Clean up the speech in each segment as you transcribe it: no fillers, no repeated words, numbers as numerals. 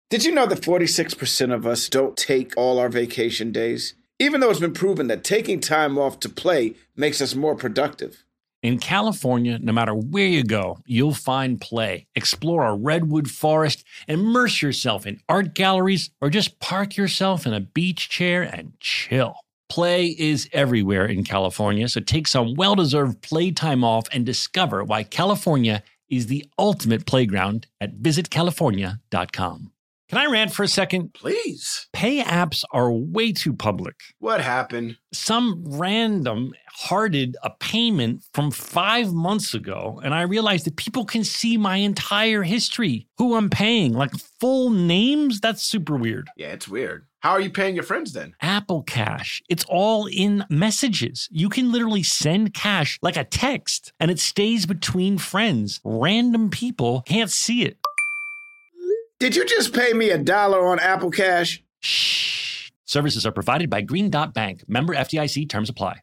Did you know that 46% of us don't take all our vacation days? Even though it's been proven that taking time off to play makes us more productive. In California, no matter where you go, you'll find play. Explore a redwood forest, immerse yourself in art galleries, or just park yourself in a beach chair and chill. Play is everywhere in California, so take some well-deserved playtime off and discover why California is the ultimate playground at visitcalifornia.com. Can I rant for a second? Please. Pay apps are way too public. What happened? Some random hearted a payment from 5 months ago, and I realized that people can see my entire history, who I'm paying, like full names. That's super weird. Yeah, it's weird. How are you paying your friends then? Apple Cash. It's all in messages. You can literally send cash like a text, and it stays between friends. Random people can't see it. Did you just pay me $1 on Apple Cash? Shh. Services are provided by Green Dot Bank. Member FDIC. Terms apply.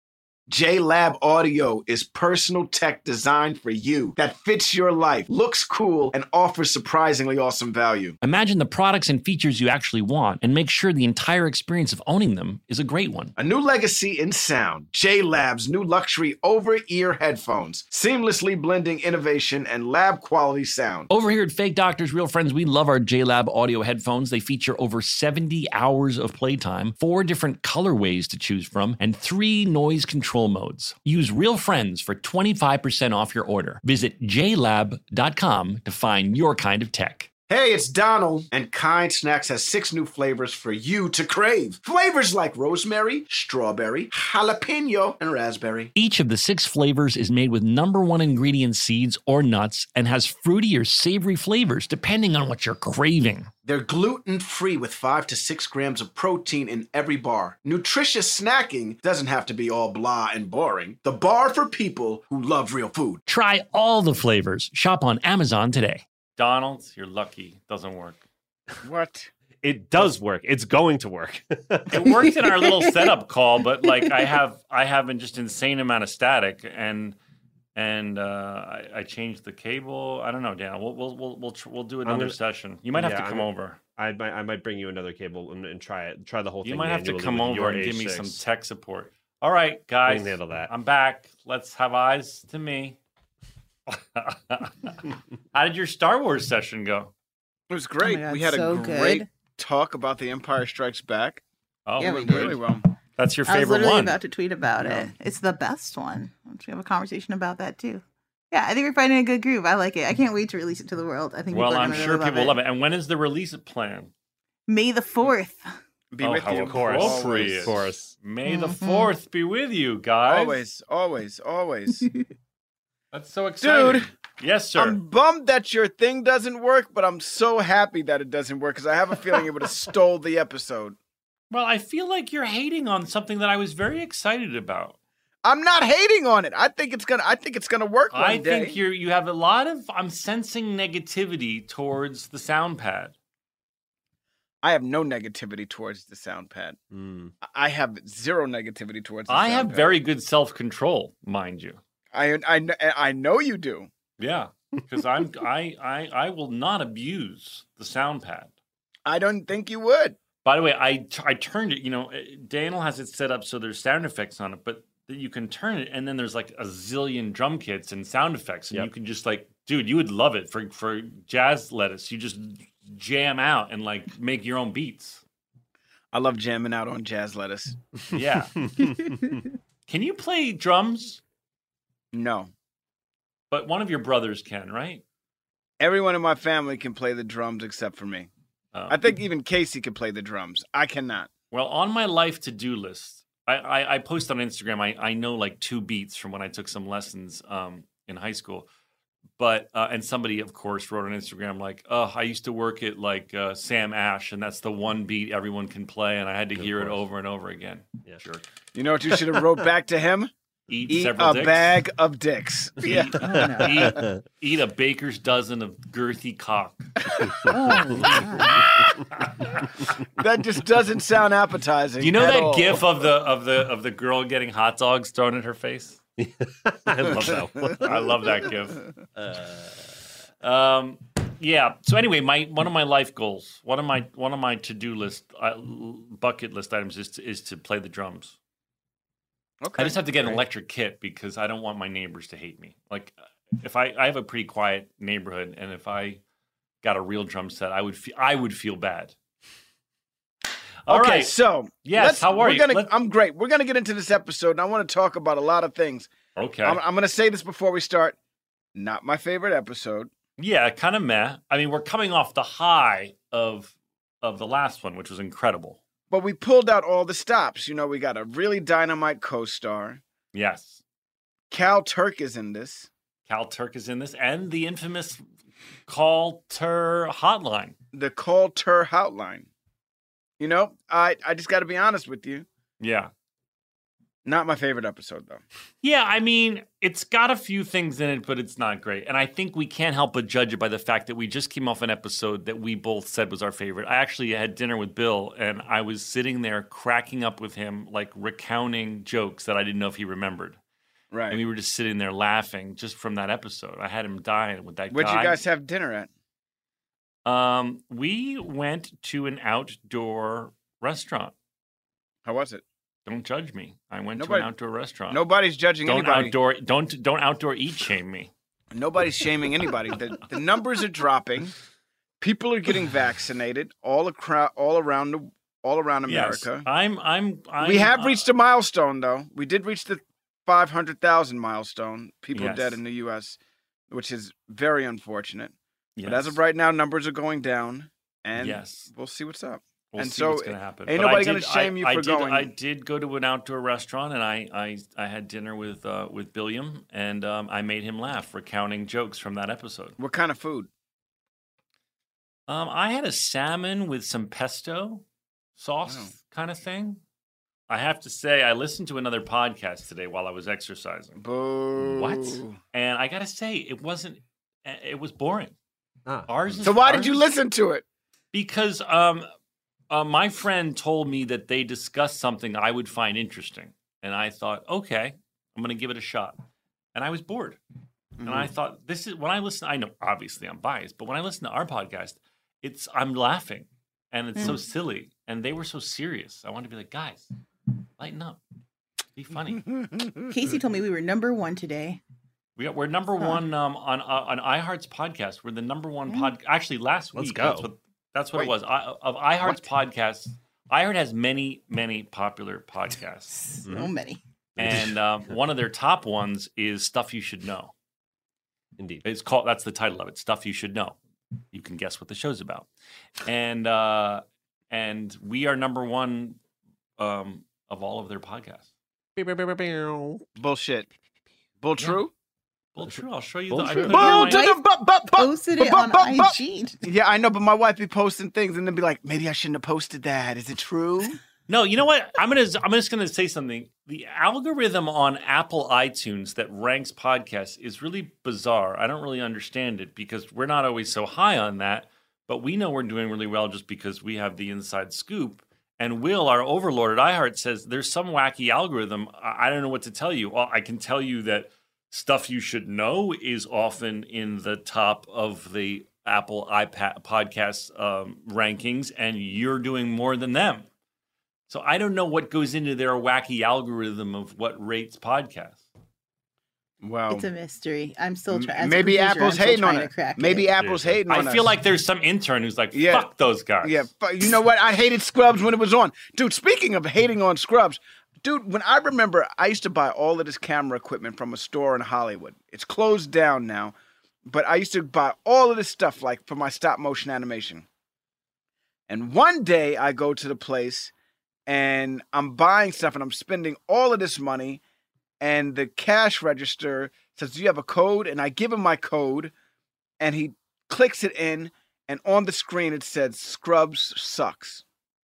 JLab Audio is personal tech designed for you that fits your life, looks cool, and offers surprisingly awesome value. Imagine the products and features you actually want and make sure the entire experience of owning them is a great one. A new legacy in sound. JLab's new luxury over-ear headphones, seamlessly blending innovation and lab-quality sound. Over here at Fake Doctors, Real Friends, we love our JLab audio headphones. They feature over 70 hours of playtime, 4 different colorways to choose from, and 3 noise control modes. Use Real Friends for 25% off your order. Visit jlab.com to find your kind of tech. Hey, it's Donald, and Kind Snacks has 6 new flavors for you to crave. Flavors like rosemary, strawberry, jalapeno, and raspberry. Each of the 6 flavors is made with #1 ingredient seeds or nuts and has fruity or savory flavors depending on what you're craving. They're gluten-free with 5 to 6 grams of protein in every bar. Nutritious snacking doesn't have to be all blah and boring. The bar for people who love real food. Try all the flavors. Shop on Amazon today. Donald, you're lucky. Doesn't work. What? It does work. It's going to work. It worked in our little setup call, but like I have an just insane amount of static, and I changed the cable. I don't know, Dan. We'll do another session. You might have to come over. I might bring you another cable and try it. Try the whole thing. You might have to come over and give me some tech support. All right, guys. I can handle that. I'm back. Let's have eyes to me. How did your Star Wars session go? It was great. God, we had so a great good. talk about The Empire Strikes Back. Oh, Yeah, we Went did. really well. That's your I was favorite literally one. about to tweet about it. It's the best one. We have a conversation about that too. Yeah, I think we're finding a good groove. I like it. I can't wait to release it to the world. I think. Well, people are I'm gonna sure really people love it. And when is the release plan? May the 4th. Be Oh, with how you. appropriate. Of course. May the 4th be with you, guys. Always, always, always. That's so exciting. Dude. Yes, sir. I'm bummed that your thing doesn't work, but I'm so happy that it doesn't work because I have a feeling it would have stole the episode. Well, I feel like you're hating on something that I was very excited about. I'm not hating on it. I think it's gonna work one I day. think you have a lot of. I'm sensing negativity towards the sound pad. I have no negativity towards the sound pad. I have zero negativity towards the I sound have pad. very good self-control, mind you. I know you do. Yeah, because I will not abuse the sound pad. I don't think you would. By the way, I turned it. You know, Daniel has it set up so there's sound effects on it, but you can turn it, and then there's like a zillion drum kits and sound effects, and you can just like, dude, you would love it for Jazz Lettuce. You just jam out and like make your own beats. I love jamming out on Jazz Lettuce. Yeah. Can you play drums? No. But one of your brothers can, right? Everyone in my family can play the drums except for me. Oh. I think even Casey can play the drums. I cannot. Well, on my life to-do list, I post on Instagram, I know like 2 beats from when I took some lessons in high school. But, and somebody, of course, wrote on Instagram like, I used to work at like Sam Ash, and that's the one beat everyone can play, and I had to hear it over and over again. Yeah, sure. You know what you should have wrote back to him? Eat a several dicks. bag of dicks. Yeah. Eat a baker's dozen of girthy cock. That just doesn't sound appetizing. You know at that all. gif of the girl getting hot dogs thrown at her face? I love that one. I love that gif. Yeah. So anyway, one of my life goals, one of my to-do list, bucket list items is to play the drums. Okay. I just have to get an Great. electric kit because I don't want my neighbors to hate me. Like, if I have a pretty quiet neighborhood, and if I got a real drum set, I would feel bad. All Okay, right. so Yes, how are you? I'm great. We're gonna get into this episode, and I want to talk about a lot of things. Okay. I'm gonna say this before we start. Not my favorite episode. Yeah, kind of meh. I mean, we're coming off the high of the last one, which was incredible. But we pulled out all the stops. You know, we got a really dynamite co-star. Yes. Cal Turk is in this. Cal Turk is in this, and the infamous Call Tur hotline. The Call Tur hotline. You know, I just got to be honest with you. Yeah. Not my favorite episode, though. Yeah, I mean, it's got a few things in it, but it's not great. And I think we can't help but judge it by the fact that we just came off an episode that we both said was our favorite. I actually had dinner with Bill, and I was sitting there cracking up with him, like recounting jokes that I didn't know if he remembered. Right. And we were just sitting there laughing just from that episode. I had him dying with that Where'd guy. you guys have dinner at? We went to an outdoor restaurant. How was it? Don't judge me. I went to Nobody- an outdoor restaurant. Nobody's judging Don't anybody. don't outdoor eat shame me. Nobody's shaming anybody. The numbers are dropping. People are getting vaccinated all around America. Yes, I'm We have reached a milestone, though. We did reach the 500,000 milestone. People Yes. dead in the U.S., which is very unfortunate. yes. But as of right now, numbers are going down, and yes. we'll see what's up. We'll and see so what's going to happen. ain't But nobody I gonna did- shame you I for did- going. I did go to an outdoor restaurant, and I had dinner with Billiam, and I made him laugh recounting jokes from that episode. What kind of food? I had a salmon with some pesto sauce Wow. kind of thing. I have to say, I listened to another podcast today while I was exercising, Boo. What? and I got to say, it was boring. Ah. Ours is, So why did ours you is- listen to it? Because my friend told me that they discussed something I would find interesting. And I thought, okay, I'm going to give it a shot. And I was bored. And I thought, when I listen, I know obviously I'm biased, but when I listen to our podcast, I'm laughing and it's so silly. And they were so serious. I wanted to be like, guys, lighten up. Be funny. Casey told me we were number 1 today. We're number one on iHeart's podcast. We're the number one pod. Actually, last week. Let's go. That's what Wait. it was. Of iHeart's podcasts, iHeart has many, many popular podcasts. So many. And one of their top ones is Stuff You Should Know. Indeed. That's the title of it, Stuff You Should Know. You can guess what the show's about. And we are number one of all of their podcasts. Bullshit. Bull true? Well, true. I'll show you. Bull I true. put it Bull on to my- the Posted it on but- IG. Yeah, I know, but my wife be posting things and then be like, maybe I shouldn't have posted that. Is it true? No, you know what? I'm just gonna say something. The algorithm on Apple iTunes that ranks podcasts is really bizarre. I don't really understand it because we're not always so high on that, but we know we're doing really well just because we have the inside scoop. And Will, our overlord at iHeart, says there's some wacky algorithm. I don't know what to tell you. Well, I can tell you that Stuff You Should Know is often in the top of the Apple iPad podcast rankings, and you're doing more than them. So I don't know what goes into their wacky algorithm of what rates podcasts. Wow. It's a mystery. I'm still trying. Maybe Apple's hating on it. Maybe Apple's hating on us. I feel like there's some intern who's like, Yeah. fuck those guys. Yeah, but you know what? I hated Scrubs when it was on. Dude, speaking of hating on Scrubs, dude, when I remember, I used to buy all of this camera equipment from a store in Hollywood. It's closed down now, but I used to buy all of this stuff like for my stop motion animation. And one day I go to the place and I'm buying stuff and I'm spending all of this money and the cash register says, do you have a code? And I give him my code and he clicks it in and on the screen it said Scrubs sucks.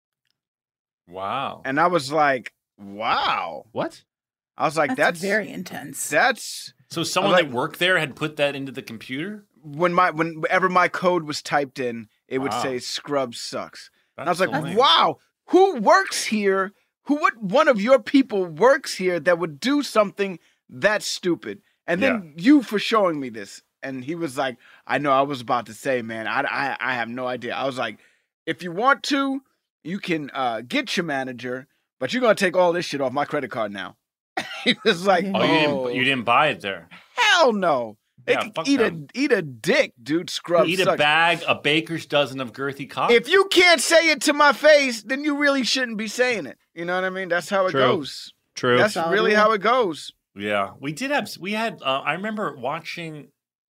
Wow. And I was like, wow. What? I was like, that's very intense. That's So someone like- that worked there had put that into the computer? whenever my code was typed in, it would Wow. say Scrubs sucks. And I was That's like, so lame. wow, who works here? What one of your people works here that would do something that stupid? And then you for showing me this. and he was like, I know I was about to say, man, I have no idea. I was like, if you want to, you can get your manager, but you're going to take all this shit off my credit card now. He was like, Oh, you didn't buy it there. hell no. They Yeah, could fuck eat them. a dick, dude. Scrubs Eat a suck. bag, a baker's dozen of girthy cock. If you can't say it to my face, then you really shouldn't be saying it. You know what I mean? That's how it True. goes. True. That's Solid really rule. how it goes. Yeah, we had. I remember watching,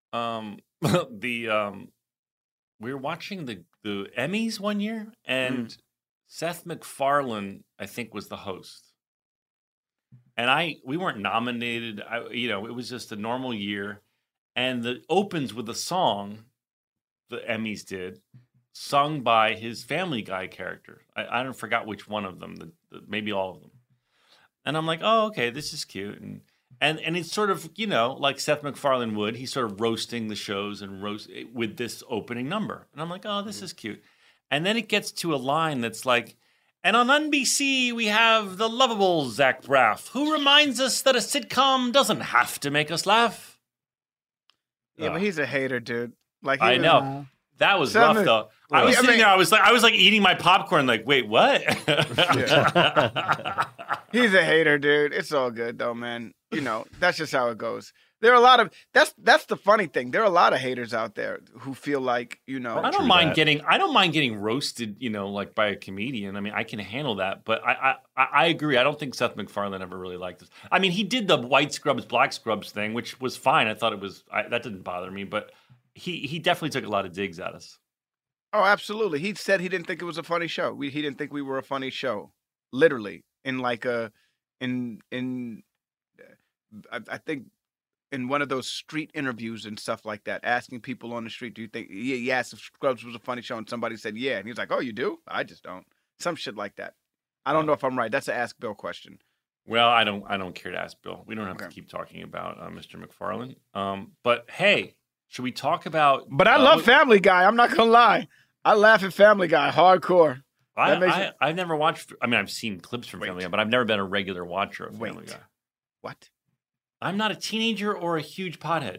we were watching the Emmys one year, and Seth MacFarlane, I think, was the host. And we weren't nominated. It was just a normal year, and the opens with a song, the Emmys did, sung by his Family Guy character. I don't forgot which one of them. Maybe all of them. And I'm like, oh, okay, this is cute. And it's sort of, like Seth MacFarlane would. He's sort of roasting the shows and with this opening number. And I'm like, oh, this is cute. And then it gets to a line that's like, and on NBC, we have the lovable Zach Braff, who reminds us that a sitcom doesn't have to make us laugh. Yeah, but he's a hater, dude. Like he I was- know. That was Seth rough, though. I was I sitting mean- there. I was like eating my popcorn. Like, wait, what? He's a hater, dude. It's all good though, man. That's just how it goes. There are a lot of that's the funny thing. There are a lot of haters out there who feel like, I don't mind getting roasted, like by a comedian. I mean, I can handle that. But I agree. I don't think Seth MacFarlane ever really liked this. I mean, he did the white scrubs, black scrubs thing, which was fine. I thought it was that didn't bother me. But he definitely took a lot of digs at us. Oh, absolutely. He said he didn't think it was a funny show. He didn't think we were a funny show. Literally, I think in one of those street interviews and stuff like that, asking people on the street, do you think he asked if Scrubs was a funny show, and somebody said yeah, and he was like, oh, you do? I just don't. Some shit like that. I don't know if I'm right. That's an Ask Bill question. Well, I don't care to ask Bill. We don't have to Okay. keep talking about Mr. MacFarlane. But hey, should we talk about? But I love Family Guy. I'm not gonna lie. I laugh at Family Guy hardcore. That makes it- I've never watched. I mean, I've seen clips from Wait. Family Guy, but I've never been a regular watcher of Family Wait. Guy. What? I'm not a teenager or a huge pothead.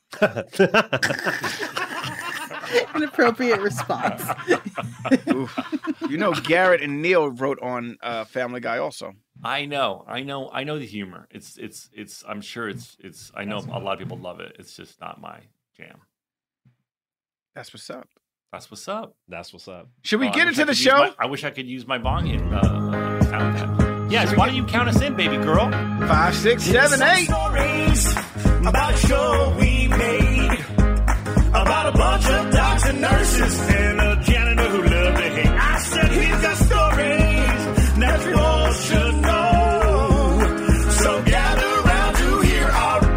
An appropriate response. Oof. Garrett and Neil wrote on Family Guy also. I know the humor. It's. I'm sure it's. I know a lot of people love it. It's just not my jam. That's what's up. That's what's up. That's what's up. Should we Oh, I get wish into I the could use show? I wish I could use my bong in sound that. Yes. Why don't you count us in, baby girl? 5, 6, 7, 8. Stories about a show we made about a bunch of docs and nurses and a janitor who loved to hate. I said he's got stories that you all should know. So gather round to hear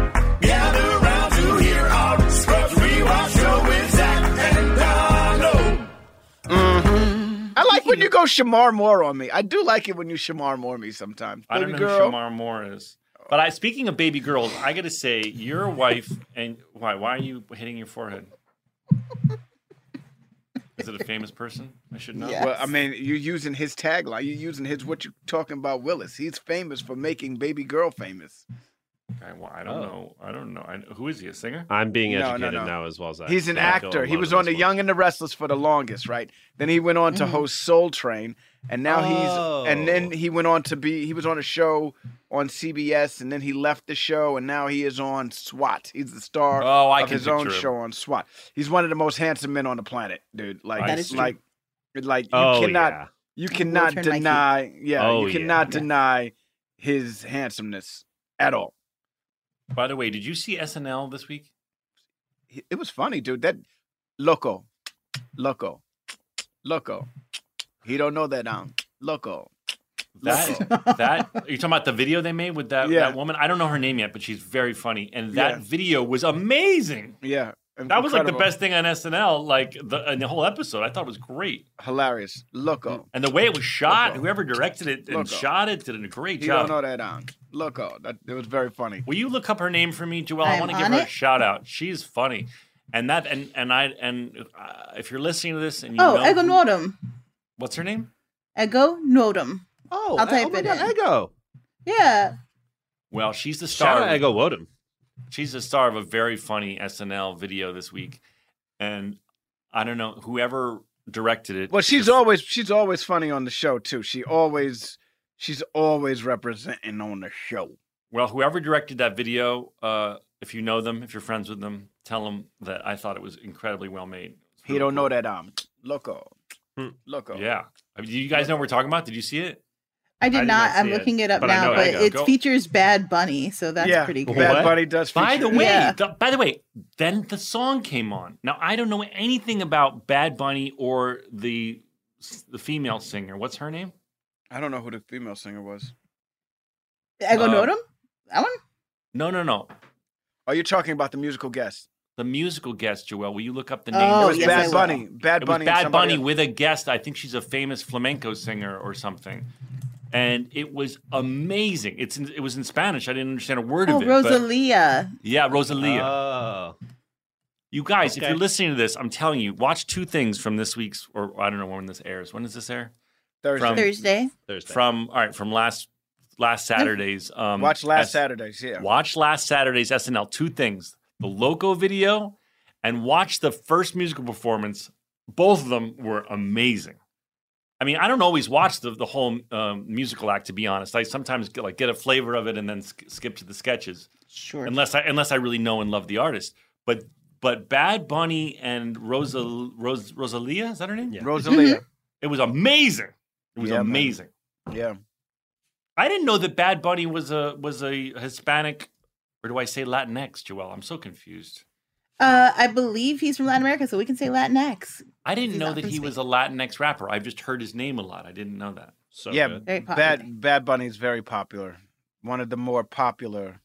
our Scrubs Rewatch show with Zach and Donald. I like when you go Shamar Moore on me. I do like it when you Shamar Moore me sometimes. I don't Baby know girl. who Shamar Moore is. But speaking of baby girls, I got to say, your wife and why are you hitting your forehead? Is it a famous person? I should know. Yeah. Well, I mean, you're using his tagline. You're using what you're talking about, Willis. He's famous for making Baby Girl famous. I don't know. Who is he? A singer? I'm being No, educated no. now as well, Zach. He's an Yeah, I feel actor. a He lot was of on The this Young and the Restless for the longest, right? Then he went on to host Soul Train, and now and then he went on to he was on a show on CBS, and then he left the show, and now he is on SWAT. He's the star I of can his own picture him. show on SWAT. He's one of the most handsome men on the planet, dude. Like, That is true. like you Oh, cannot, yeah. you cannot turn my key. deny, Oh, you cannot yeah. deny his handsomeness at all. By the way, did you see SNL this week? It was funny, dude. That loco. He don't know that loco. That you're talking about the video they made with that, Yeah. that woman? I don't know her name yet, but she's very funny. And that Yeah. video was amazing. Yeah, That was like the incredible. best thing on SNL, like in the whole episode. I thought it was great. Hilarious, loco. And the way it was shot, Loco. whoever directed it and Loco. shot it did a great He job. don't know that loco. It was very funny. Will you look up her name for me, Joelle? I I'm want to give on her a it. shout out. She's funny. And if you're listening to this and you know Ego Nordum. what's her name? Ego Nordum. Oh, I'll type my it God, in. Ego. Yeah. Well, she's the Shout star. out Ego Wodum. She's the star of a very funny SNL video this week, and I don't know whoever directed it. Well, she's always funny on the show too. She's always representing on the show. Well, whoever directed that video, if you know them, if you're friends with them, tell them that I thought it was incredibly well made. He don't know that loco. Yeah. I mean, do you guys know what we're talking about? Did you see it? I did not. I'm see it, looking it up but I now, know but it. it features Bad Bunny, so that's pretty cool. Bad What? Bunny does. By feature- the way, Yeah. by the way, then the song came on. Now I don't know anything about Bad Bunny or the female singer. What's her name? I don't know who the female singer was. Ego Notum? That one? No. Are you talking about the musical guest? The musical guest, Joelle. Will you look up the name? Oh, It was yes, I Bad will. Bunny. Bad It was Bunny. and Bad somebody Bunny else. with a guest. I think she's a famous flamenco singer or something. And it was amazing. It was in Spanish. I didn't understand a word Oh, of it. but- Rosalia. yeah, Rosalia. Oh. You guys, if Okay. you're listening to this, I'm telling you, watch two things from this week's, or I don't know when this airs. When does this air? Thursday. from- Thursday. Thursday. From last Saturday's. Watch last Saturdays. Yeah. Watch last Saturday's SNL. Two things: the Loco video, and watch the first musical performance. Both of them were amazing. I mean, I don't always watch the whole musical act, to be honest. I sometimes get a flavor of it and then skip to the sketches, Sure. unless I really know and love the artist. But Bad Bunny and Rosalia, is that her name? Yeah. Rosalia. It was amazing. It was Yeah, man. amazing. Yeah. I didn't know that Bad Bunny was a Hispanic, or do I say Latinx, Joelle? I'm so confused. I believe he's from Latin America, so we can say Latinx. I didn't He's know not that from he Spain. was a Latinx rapper. I've just heard his name a lot. I didn't know that. So Yeah, good. Very popular. Bad Bunny's very popular. One of the more popular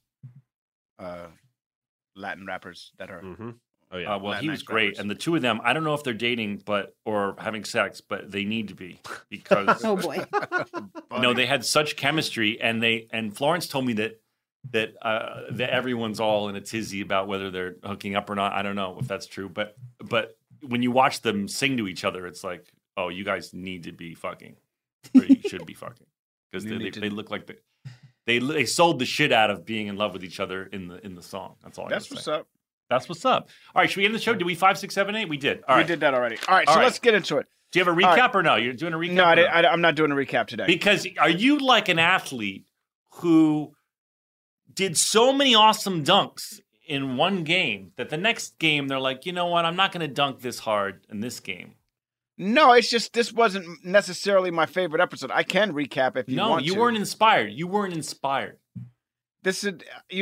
Latin rappers that are. Mm-hmm. Oh yeah. Well, he Latinx was great, rappers. and the two of them. I don't know if they're dating, or having sex, but they need to be because Oh boy. no, they had such chemistry, and Florence told me that everyone's all in a tizzy about whether they're hooking up or not. I don't know if that's true, but when you watch them sing to each other, it's like, oh, you guys need to be fucking, or you should be fucking, because You need to- they look like they sold the shit out of being in love with each other in the song. That's all. That's I gotta what's say. up. That's what's up. All right, should we end the show? Did we 5, 6, 7, 8? We did. All right. We did that already. All right, All so right. let's get into it. Do you have a All recap or no? You're doing a recap? No, or I'm not doing a recap today. Because are you like an athlete who did so many awesome dunks in one game that the next game they're like, you know what? I'm not going to dunk this hard in this game. No, it's just this wasn't necessarily my favorite episode. I can recap if you No, want you to. weren't inspired. You weren't inspired. This is,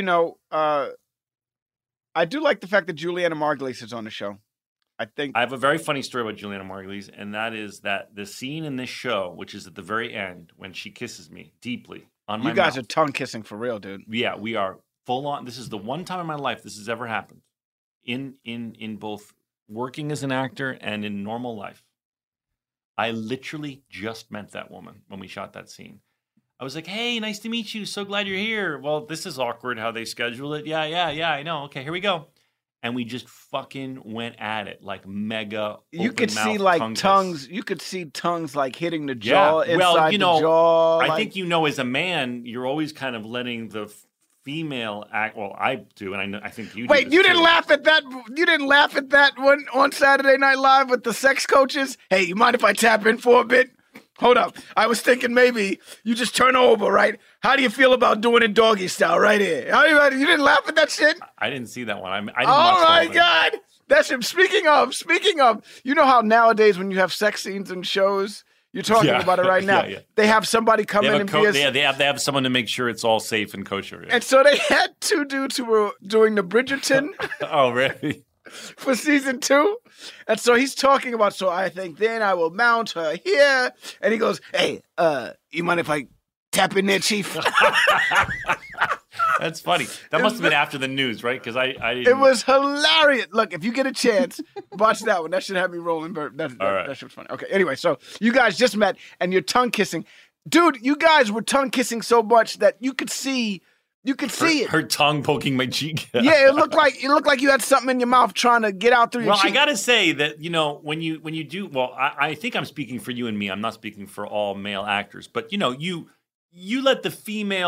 I do like the fact that Juliana Margulies is on the show. I think I have a very funny story about Juliana Margulies, and that is that the scene in this show, which is at the very end when she kisses me deeply on my you guys mouth. are tongue kissing for real, dude. Yeah, we are full on. This is the one time in my life this has ever happened, in both working as an actor and in normal life. I literally just met that woman when we shot that scene. I was like, "Hey, nice to meet you. So glad you're here." Well, this is awkward how they schedule it. Yeah, I know. Okay, here we go. And we just fucking went at it like mega. You could see open-mouthed like tongue kiss. tongues. You could see tongues like hitting the jaw Yeah. inside Well, you know, the jaw. I like- think as a man, you're always kind of letting the female act. Well, I do, and I think you. Wait, do you this didn't too. laugh at that? You didn't laugh at that one on Saturday Night Live with the sex coaches? Hey, you mind if I tap in for a bit? Hold up. I was thinking maybe you just turn over, right? How do you feel about doing it doggy style right here? You didn't laugh at that shit? I didn't see that one. I didn't Oh watch my that one. God. That's him. Speaking of, you know how nowadays when you have sex scenes in shows, you're talking Yeah. about it right now. Yeah. They have somebody come They in have, and a be a, they have someone to make sure it's all safe and kosher. Yeah. and so they had two dudes who were doing the Bridgerton Oh, really? for season 2. And so he's talking about, so I think then I will mount her here. And he goes, hey, you mind if I tap in there, Chief? That's funny. That must have been after the news, right? Because I didn't. It was hilarious. Look, if you get a chance, watch that one. That should have me rolling. That right. shit was funny. Okay, anyway, so you guys just met and you're tongue kissing. Dude, you guys were tongue kissing so much that you could see it. her tongue poking my cheek. Yeah, it looked like you had something in your mouth trying to get out through your Well, I cheek. gotta say that when you do well, I think I'm speaking for you and me. I'm not speaking for all male actors, but you let the female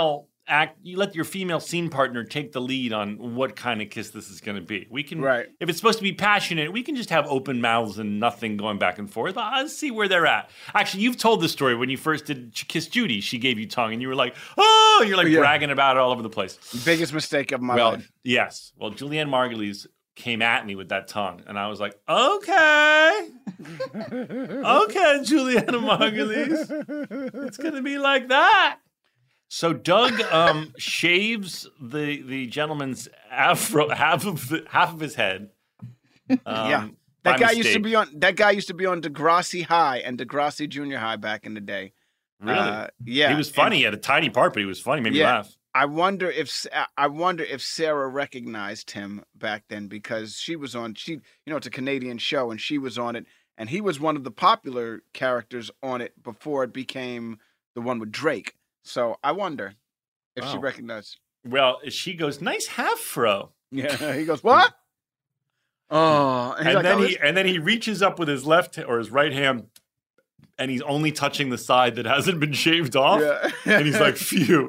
you let your female scene partner take the lead on what kind of kiss this is going to be. We can, Right. if it's supposed to be passionate, we can just have open mouths and nothing going back and forth. Let's see where they're at. Actually, you've told the story when you first did Kiss Judy. She gave you tongue, and you were like, "Oh!" And you're like bragging about it all over the place. Biggest mistake of my life. Yes. Well, Julianne Margulies came at me with that tongue, and I was like, "Okay, okay, Julianne Margulies, it's gonna be like that." So Doug shaves the gentleman's afro, half of his head. That guy used to be on Degrassi High and Degrassi Junior High back in the day. Really? Yeah, he was funny. He had a tiny part, but he was funny. Made me laugh. I wonder if Sarah recognized him back then because she was on. It's a Canadian show, and she was on it, and he was one of the popular characters on it before it became the one with Drake. So I wonder if she recognized. Well, she goes, "Nice half fro." Yeah, he goes, "What?" Oh, and then he reaches up with his left or his right hand, and he's only touching the side that hasn't been shaved off. Yeah. And he's like, "Phew."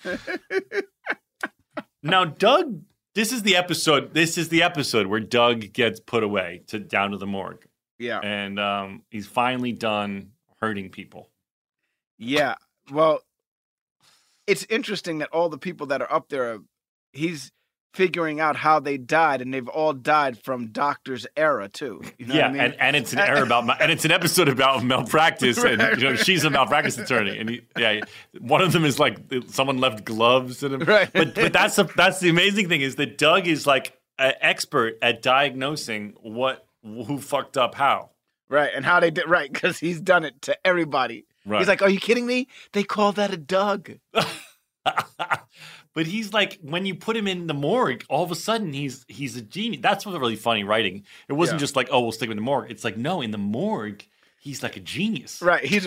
Now, Doug, this is the episode where Doug gets put away down to the morgue. Yeah, and he's finally done hurting people. Yeah, well, it's interesting that all the people that are up there, he's figuring out how they died, and they've all died from Doctor's era too. You know what I mean? and it's an error and it's an episode about malpractice, and she's a malpractice attorney, and one of them is like someone left gloves in him. Right. But that's the amazing thing is that Doug is like an expert at diagnosing who fucked up how. Right, and how they did right because he's done it to everybody. Right. He's like, "Are you kidding me? They call that a Doug." But he's like, when you put him in the morgue, all of a sudden he's a genius. That's what's really funny writing. It wasn't just like, "Oh, we'll stick him in the morgue." It's like, no, in the morgue, he's like a genius. Right, he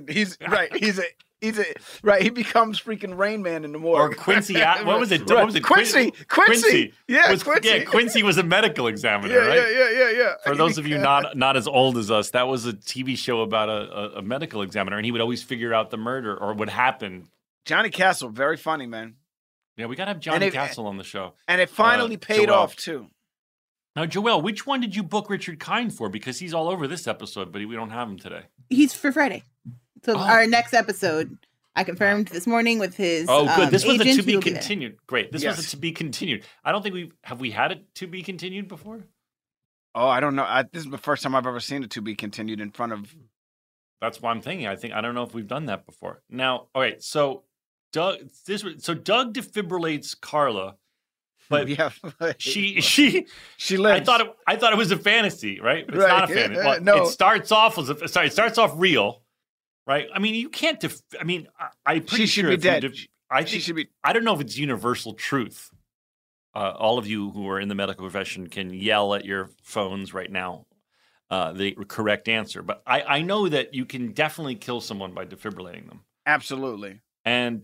becomes freaking Rain Man in the morgue. Or Quincy, what was it? Right. What was it? Quincy. Quincy. Quincy. Yeah, Quincy was a medical examiner, right? Yeah. For those of you not as old as us, that was a TV show about a medical examiner, and he would always figure out the murder or what happened. Johnny Castle, very funny, man. Yeah, we got to have Johnny Castle on the show. And it finally paid off, too. Now, Joelle, which one did you book Richard Kind for? Because he's all over this episode, but we don't have him today. He's for Friday. So our next episode, I confirmed this morning with his good. This was a agent, to be continued. Great. This was a to be continued. I don't think have we had it to be continued before? Oh, I don't know. This is the first time I've ever seen it to be continued in front of. That's why I'm thinking. I don't know if we've done that before. Now, all right. So Doug defibrillates Carla, but she lives. I thought it was a fantasy, right? It's not a fantasy. Well, no. It starts off real, right? I mean, you can't. I'm pretty she should sure be dead. She should be. I don't know if it's universal truth. All of you who are in the medical profession can yell at your phones right now the correct answer. But I know that you can definitely kill someone by defibrillating them. Absolutely. And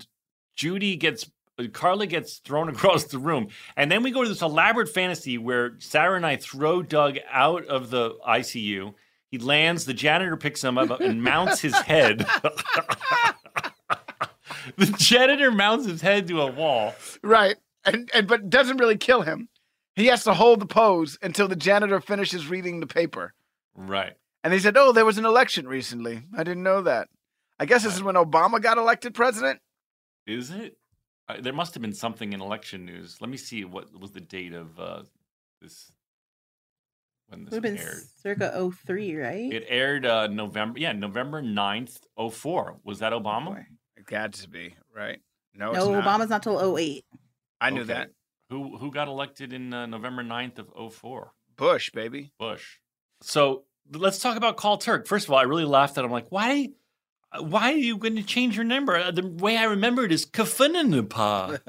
Carla gets thrown across the room. And then we go to this elaborate fantasy where Sarah and I throw Doug out of the ICU. He lands, the janitor picks him up and mounts his head. The janitor mounts his head to a wall. Right. But doesn't really kill him. He has to hold the pose until the janitor finishes reading the paper. Right. And they said, "Oh, there was an election recently. I didn't know that. I guess this is when Obama got elected president." Is it? There must have been something in election news. Let me see what was the date of this when this aired. Circa 03, right? It aired November 9th, 04. Was that Obama? It got to be, right? No, No, it's not. Obama's not till 08. I knew that. Who got elected in November 9th of 04? Bush, baby. Bush. So let's talk about Call Turk. First of all, I really laughed at him. Like, why are you going to change your number? The way I remember it is Kafinanapa.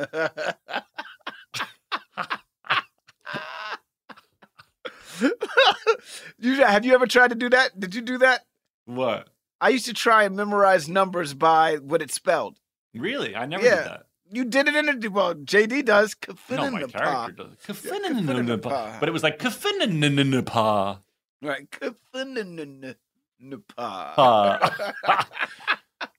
Have you ever tried to do that? Did you do that? What? I used to try and memorize numbers by what it spelled. Really? I never did that. You did it JD does. No, my character does. Kafinanapa. But it was like Kafinanapa. Right. Kafinanapa.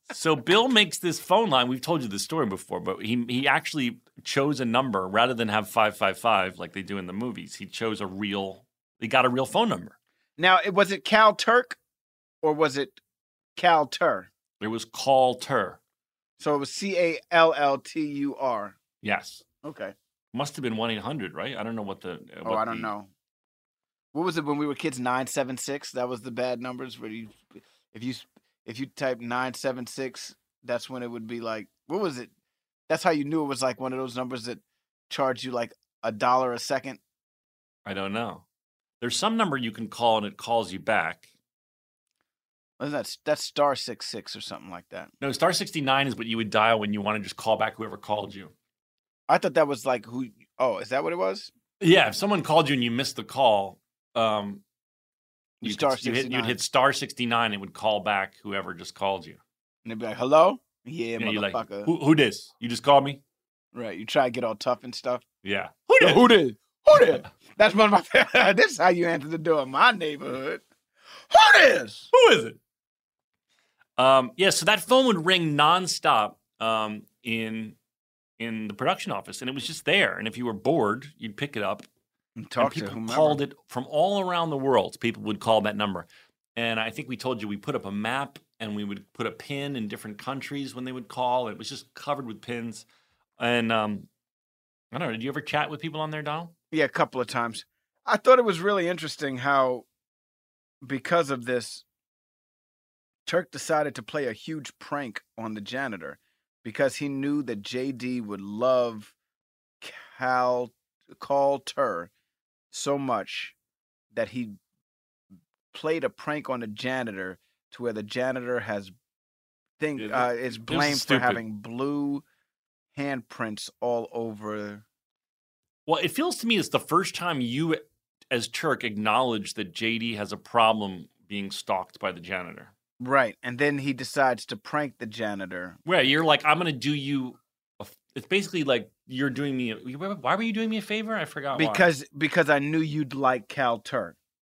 So Bill makes this phone line. We've told you this story before, but he actually chose a number rather than have 555 like they do in the movies. He got a real phone number. Now, was it Cal Turk or was it Cal Tur? It was Call Tur. So it was CALLTUR. Yes. Okay. Must have been 1-800, right? I don't know what the. I don't know. What was it when we were kids? 976. That was the bad numbers. Where if you type 976, that's when it would be like. What was it? That's how you knew it was like one of those numbers that charge you like $1 a second. I don't know. There's some number you can call and it calls you back. Wasn't that's star 66 or something like that? No, star 69 is what you would dial when you want to just call back whoever called you. I thought that was like who. Oh, is that what it was? Yeah, if someone called you and you missed the call, you'd hit star 69. It would call back whoever just called you. And they'd be like, "Hello, yeah, you're motherfucker. Like, who this? You just called me?" Right. You try to get all tough and stuff. Yeah. Who this? Who this? That's one of my. This is how you answer the door in my neighborhood. Who this? Who is it? Yeah. So that phone would ring nonstop in the production office, and it was just there. And if you were bored, you'd pick it up. And talk people to whomever. Called it from all around the world. People would call that number. And I think we told you we put up a map and we would put a pin in different countries when they would call. It was just covered with pins. And I don't know, did you ever chat with people on there, Donald? Yeah, a couple of times. I thought it was really interesting how, because of this, Turk decided to play a huge prank on the janitor because he knew that JD would love Call Tur so much that he played a prank on the janitor to where the janitor is blamed for having blue handprints all over. Well, it feels to me it's the first time you, as Turk, acknowledge that JD has a problem being stalked by the janitor. Right, and then he decides to prank the janitor. Where you're like, I'm going to do you. It's basically like you're doing me. Why were you doing me a favor? I forgot. Because I knew you'd like Call Tur.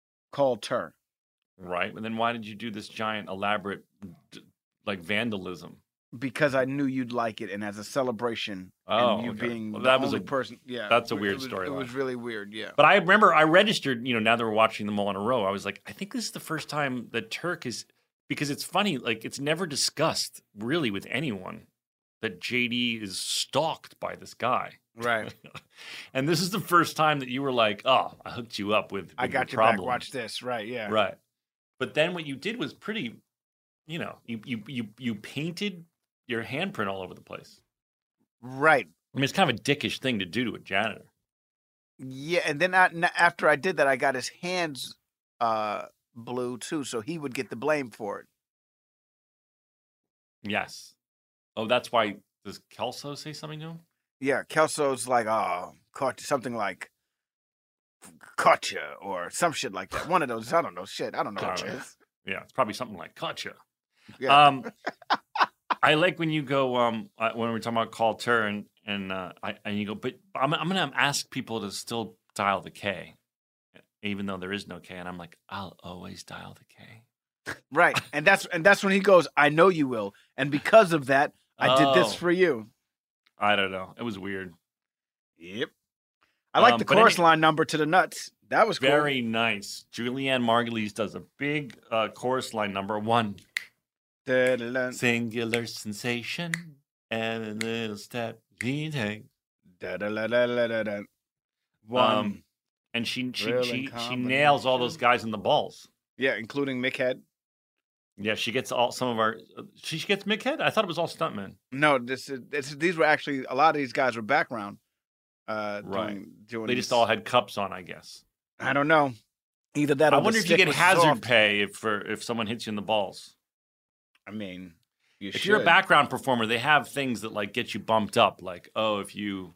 Right, and then why did you do this giant, elaborate, like vandalism? Because I knew you'd like it, and as a celebration, and you being that was a person. Yeah, that's a weird story. It was really weird. Yeah, but I remember I registered. Now that we're watching them all in a row, I was like, I think this is the first time that Turk is. Because it's funny, like it's never discussed really with anyone that JD is stalked by this guy. Right. And this is the first time that you were like, oh, I hooked you up with I got your problem. back, watch this. Right, yeah. Right. But then what you did was pretty, you painted your handprint all over the place. Right. I mean, it's kind of a dickish thing to do to a janitor. Yeah, and then after I did that, I got his hands blue too, so he would get the blame for it. Yes. Oh, that's why. Does Kelso say something to him? Yeah, Kelso's like, caught something like caught you or some shit like that. One of those. I don't know. Shit, I don't know what it is. Yeah, it's probably something like caught you. Yeah. I like when you go when we're talking about Call Tur and you go, but I'm gonna ask people to still dial the K. Even though there is no K, and I'm like, I'll always dial the K. Right, and that's when he goes, I know you will, and because of that, I did this for you. I don't know. It was weird. Yep. I like the chorus line number to the nuts. That was cool. Very nice. Julianne Margulies does a big chorus line number 1. Da-da-da. Singular sensation and a little step he takes. Da-da-da-da-da-da. One. And she nails all those guys in the balls. Yeah, including Mick Head. Yeah, she gets some of our. She gets Mick Head. I thought it was all stuntmen. No, these were actually a lot of these guys were background. Right. Doing they just all had cups on, I guess. I don't know. Either that. Or I wonder if you get hazard pay if someone hits you in the balls. I mean, if you're a background performer, they have things that like get you bumped up. Like, oh, if you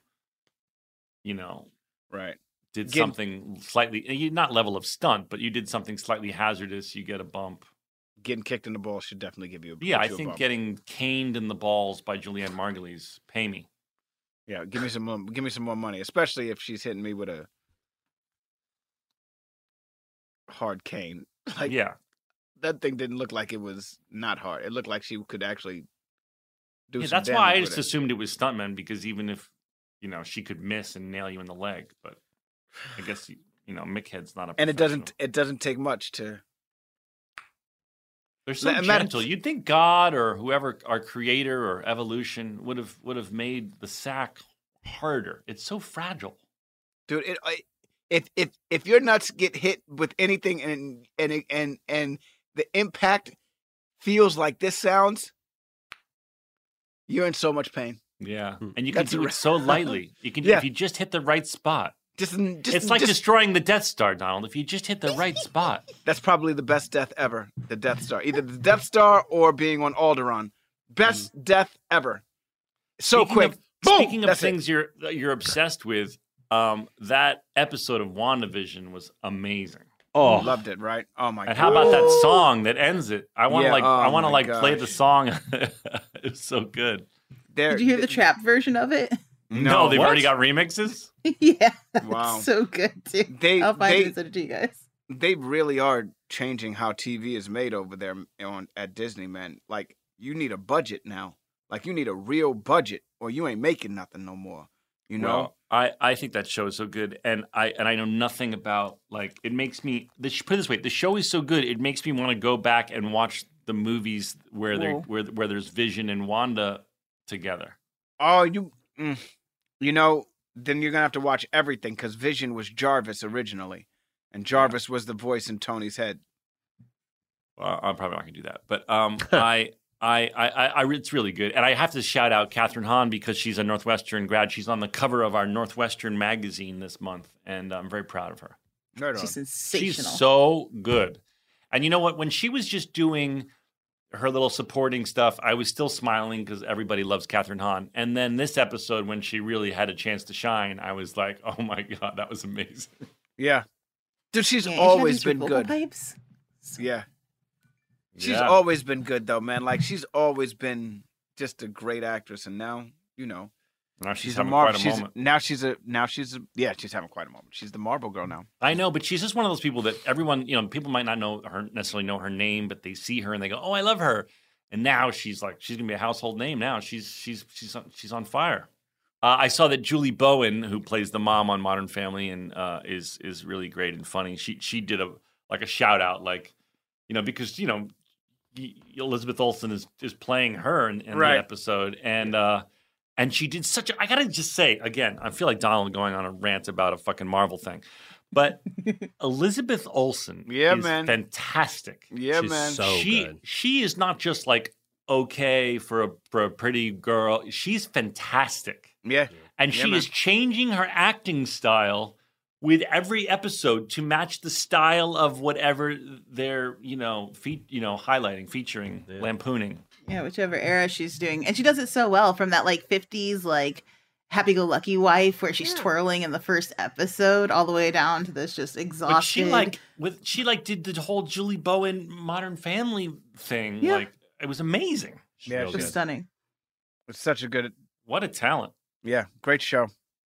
right. Did something slightly, not level of stunt, but you did something slightly hazardous, you get a bump. Getting kicked in the balls should definitely give you a I think getting caned in the balls by Julianne Margulies, pay me. Yeah, give me some more money, especially if she's hitting me with a hard cane. Like, yeah. that thing didn't look like it was not hard. It looked like she could actually do some That's why I damage just with it. assumed it was stuntmen, because even if, she could miss and nail you in the leg, but I guess, Mick Head's not a And professional. it doesn't take much to. They're so And that's- gentle. You'd think God or whoever, our creator or evolution, would have made the sack harder. It's so fragile. Dude, if your nuts get hit with anything and the impact feels like this sounds, you're in so much pain. Yeah, and you can That's do a- it so lightly. You can Yeah. if you just hit the right spot. It's Like destroying the Death Star, Donald. If you just hit the right spot. that's probably the best death ever. The Death Star, either the Death Star or being on Alderaan. Best death ever. So Speaking quick. of- Boom. Speaking of That's it. things you're obsessed with, that episode of WandaVision was amazing. Oh, Loved it, right? Oh my god. And how about that song that ends it? I want to Yeah, I oh want to my play the gosh. song. It's so good. Did you hear the trap version of it? No, they've what? already got remixes. Yeah. Wow. It's so good too. I'll find it and send it to you guys. They really are changing how TV is made over there at Disney, man. Like, you need a budget now. Like, you need a real budget, or you ain't making nothing no more. You know? Well, I think that show is so good, and I know nothing about, like, it makes me put it this way: the show is so good, it makes me want to go back and watch the movies where where there's Vision and Wanda together. Oh, then you're gonna have to watch everything, because Vision was Jarvis originally, and Jarvis was the voice in Tony's head. Well, I'm probably not gonna do that, but it's really good, and I have to shout out Catherine Hahn because she's a Northwestern grad. She's on the cover of our Northwestern magazine this month, and I'm very proud of her. Right on. She's sensational. She's so good. And you know what? When she was just doing her little supporting stuff, I was still smiling because everybody loves Catherine Hahn. And then this episode, when she really had a chance to shine, I was like, oh my God, that was amazing. Yeah. Dude, she's Yeah, and she has always these been vocal good. Pipes. Yeah. She's Yeah. always been good, though, man. Like, she's always been just a great actress, and now, Now she's she's a having Marvel. quite a moment. She's having quite a moment. She's the Marvel girl now. I know, but she's just one of those people that everyone, people might not necessarily know her name, but they see her and they go, "Oh, I love her." And now she's gonna be a household name. Now she's on fire. I saw that Julie Bowen, who plays the mom on Modern Family, and is really great and funny. She did a shout out, because Elizabeth Olsen is playing her in Right. the episode, and she did such a. I gotta just say again, I feel like Donald going on a rant about a fucking Marvel thing, but Elizabeth Olsen is man. fantastic. Yeah, She's man. so good. She is not just like okay for a pretty girl. She's fantastic, Yeah. and Yeah, she man. is changing her acting style with every episode to match the style of whatever they're highlighting, featuring, lampooning. Yeah, whichever era she's doing. And she does it so well, from that 50s happy-go-lucky wife where she's twirling in the first episode all the way down to this just exhausted. But she did the whole Julie Bowen Modern Family thing. Yeah. It was amazing. Yeah, It was stunning. It's such a good, What a talent. yeah, great show.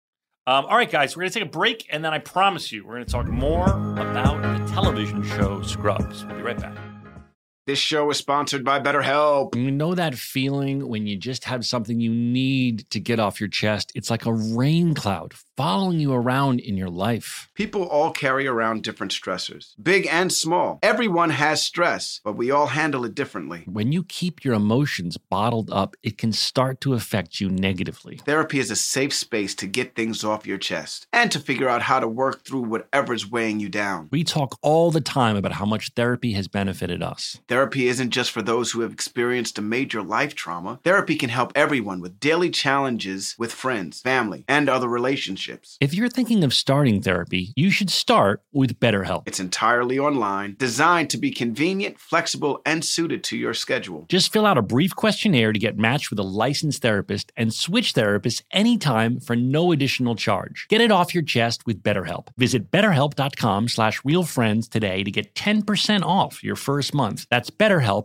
All right, guys, we're going to take a break, and then I promise you, we're going to talk more about the television show Scrubs. We'll be right back. This show is sponsored by BetterHelp. You know that feeling when you just have something you need to get off your chest? It's like a rain cloud following you around in your life. People all carry around different stressors, big and small. Everyone has stress, but we all handle it differently. When you keep your emotions bottled up, it can start to affect you negatively. Therapy is a safe space to get things off your chest and to figure out how to work through whatever's weighing you down. We talk all the time about how much therapy has benefited us. Therapy isn't just for those who have experienced a major life trauma. Therapy can help everyone with daily challenges with friends, family, and other relationships. If you're thinking of starting therapy, you should start with BetterHelp. It's entirely online, designed to be convenient, flexible, and suited to your schedule. Just fill out a brief questionnaire to get matched with a licensed therapist and switch therapists anytime for no additional charge. Get it off your chest with BetterHelp. Visit BetterHelp.com/realfriends today to get 10% off your first month. That's BetterHelp,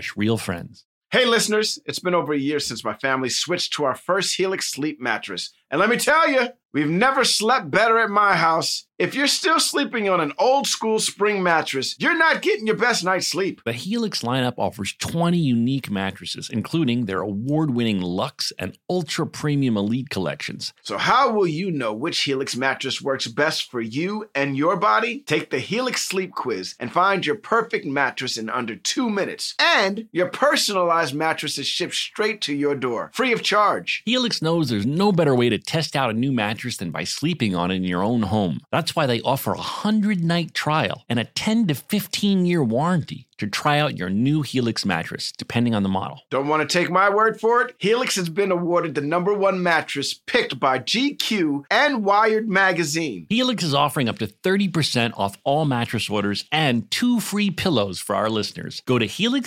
HELP.com/realfriends. Hey listeners, it's been over a year since my family switched to our first Helix sleep mattress, And let me tell you, we've never slept better at my house. If you're still sleeping on an old school spring mattress, you're not getting your best night's sleep. The Helix lineup offers 20 unique mattresses, including their award-winning Luxe and Ultra Premium Elite collections. So how will you know which Helix mattress works best for you and your body? Take the Helix Sleep Quiz and find your perfect mattress in under 2 minutes. And your personalized mattress is shipped straight to your door, free of charge. Helix knows there's no better way to test out a new mattress than by sleeping on it in your own home. That's why they offer a 100-night trial and a 10 to 15-year warranty to try out your new Helix mattress, depending on the model. Don't want to take my word for it? Helix has been awarded the #1 mattress picked by GQ and Wired Magazine. Helix is offering up to 30% off all mattress orders and 2 free pillows for our listeners. Go to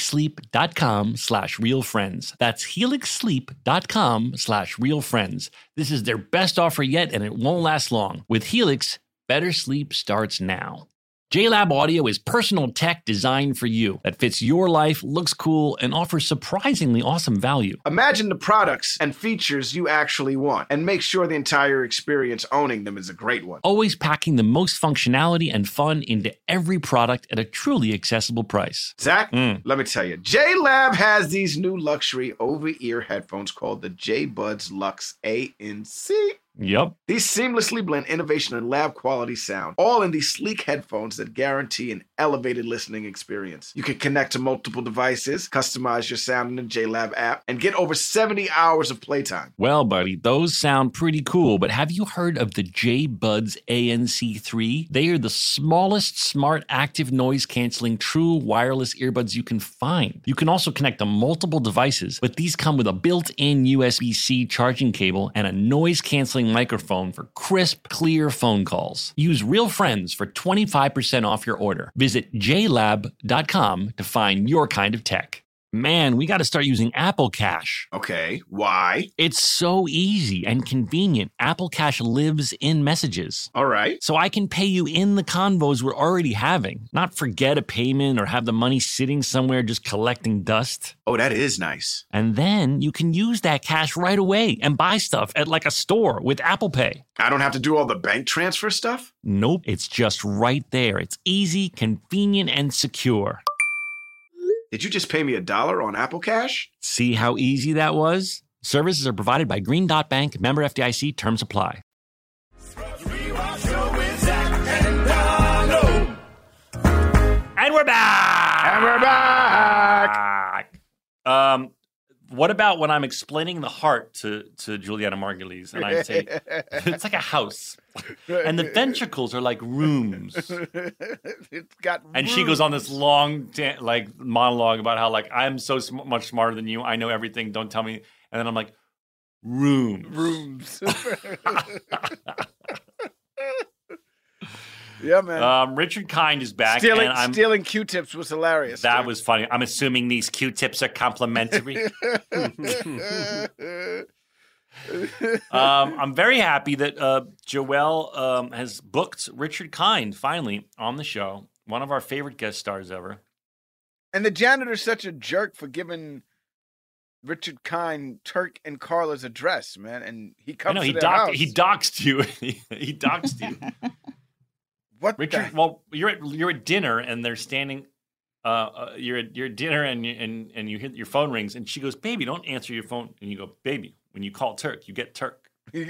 helixsleep.com/realfriends. That's helixsleep.com/realfriends. This is their best offer yet, and it won't last long. With Helix, better sleep starts now. JLab Audio is personal tech designed for you that fits your life, looks cool, and offers surprisingly awesome value. Imagine the products and features you actually want, and make sure the entire experience owning them is a great one. Always packing the most functionality and fun into every product at a truly accessible price. Zach, let me tell you, JLab has these new luxury over-ear headphones called the J-Buds Luxe ANC. Yep. These seamlessly blend innovation and lab quality sound, all in these sleek headphones that guarantee an elevated listening experience. You can connect to multiple devices, customize your sound in the JLab app, and get over 70 hours of playtime. Well, buddy, those sound pretty cool, but have you heard of the J-Buds ANC3? They are the smallest smart active noise canceling true wireless earbuds you can find. You can also connect to multiple devices, but these come with a built-in USB-C charging cable and a noise canceling microphone for crisp, clear phone calls. Use Real Friends for 25% off your order. Visit jlab.com to find your kind of tech. Man, we got to start using Apple Cash. Okay, why? It's so easy and convenient. Apple Cash lives in messages. All right. So I can pay you in the convos we're already having, not forget a payment or have the money sitting somewhere just collecting dust. Oh, that is nice. And then you can use that cash right away and buy stuff at like a store with Apple Pay. I don't have to do all the bank transfer stuff? Nope, it's just right there. It's easy, convenient, and secure. Did you just pay me $1 on Apple Cash? See how easy that was? Services are provided by Green Dot Bank, member FDIC, terms apply. And we're back! And we're back! What about when I'm explaining the heart to Juliana Margulies and I say, it's like a house. And the ventricles are like rooms. It's got And she goes on this long monologue about how like I'm so much smarter than you. I know everything. Don't tell me. And then I'm like, rooms. Yeah, man. Richard Kind is back. Stealing Q-tips was hilarious. That was funny. I'm assuming these Q-tips are complimentary. I'm very happy that Joelle has booked Richard Kind finally on the show. One of our favorite guest stars ever. And the janitor's such a jerk for giving Richard Kind Turk and Carla's address, man. And he comes to their house. He doxed you. He doxed you. What, Richard? Well, you're at dinner and they're standing. You're at dinner and you hit your phone rings and she goes, "Baby, don't answer your phone." And you go, "Baby, when you call Turk, you get Turk."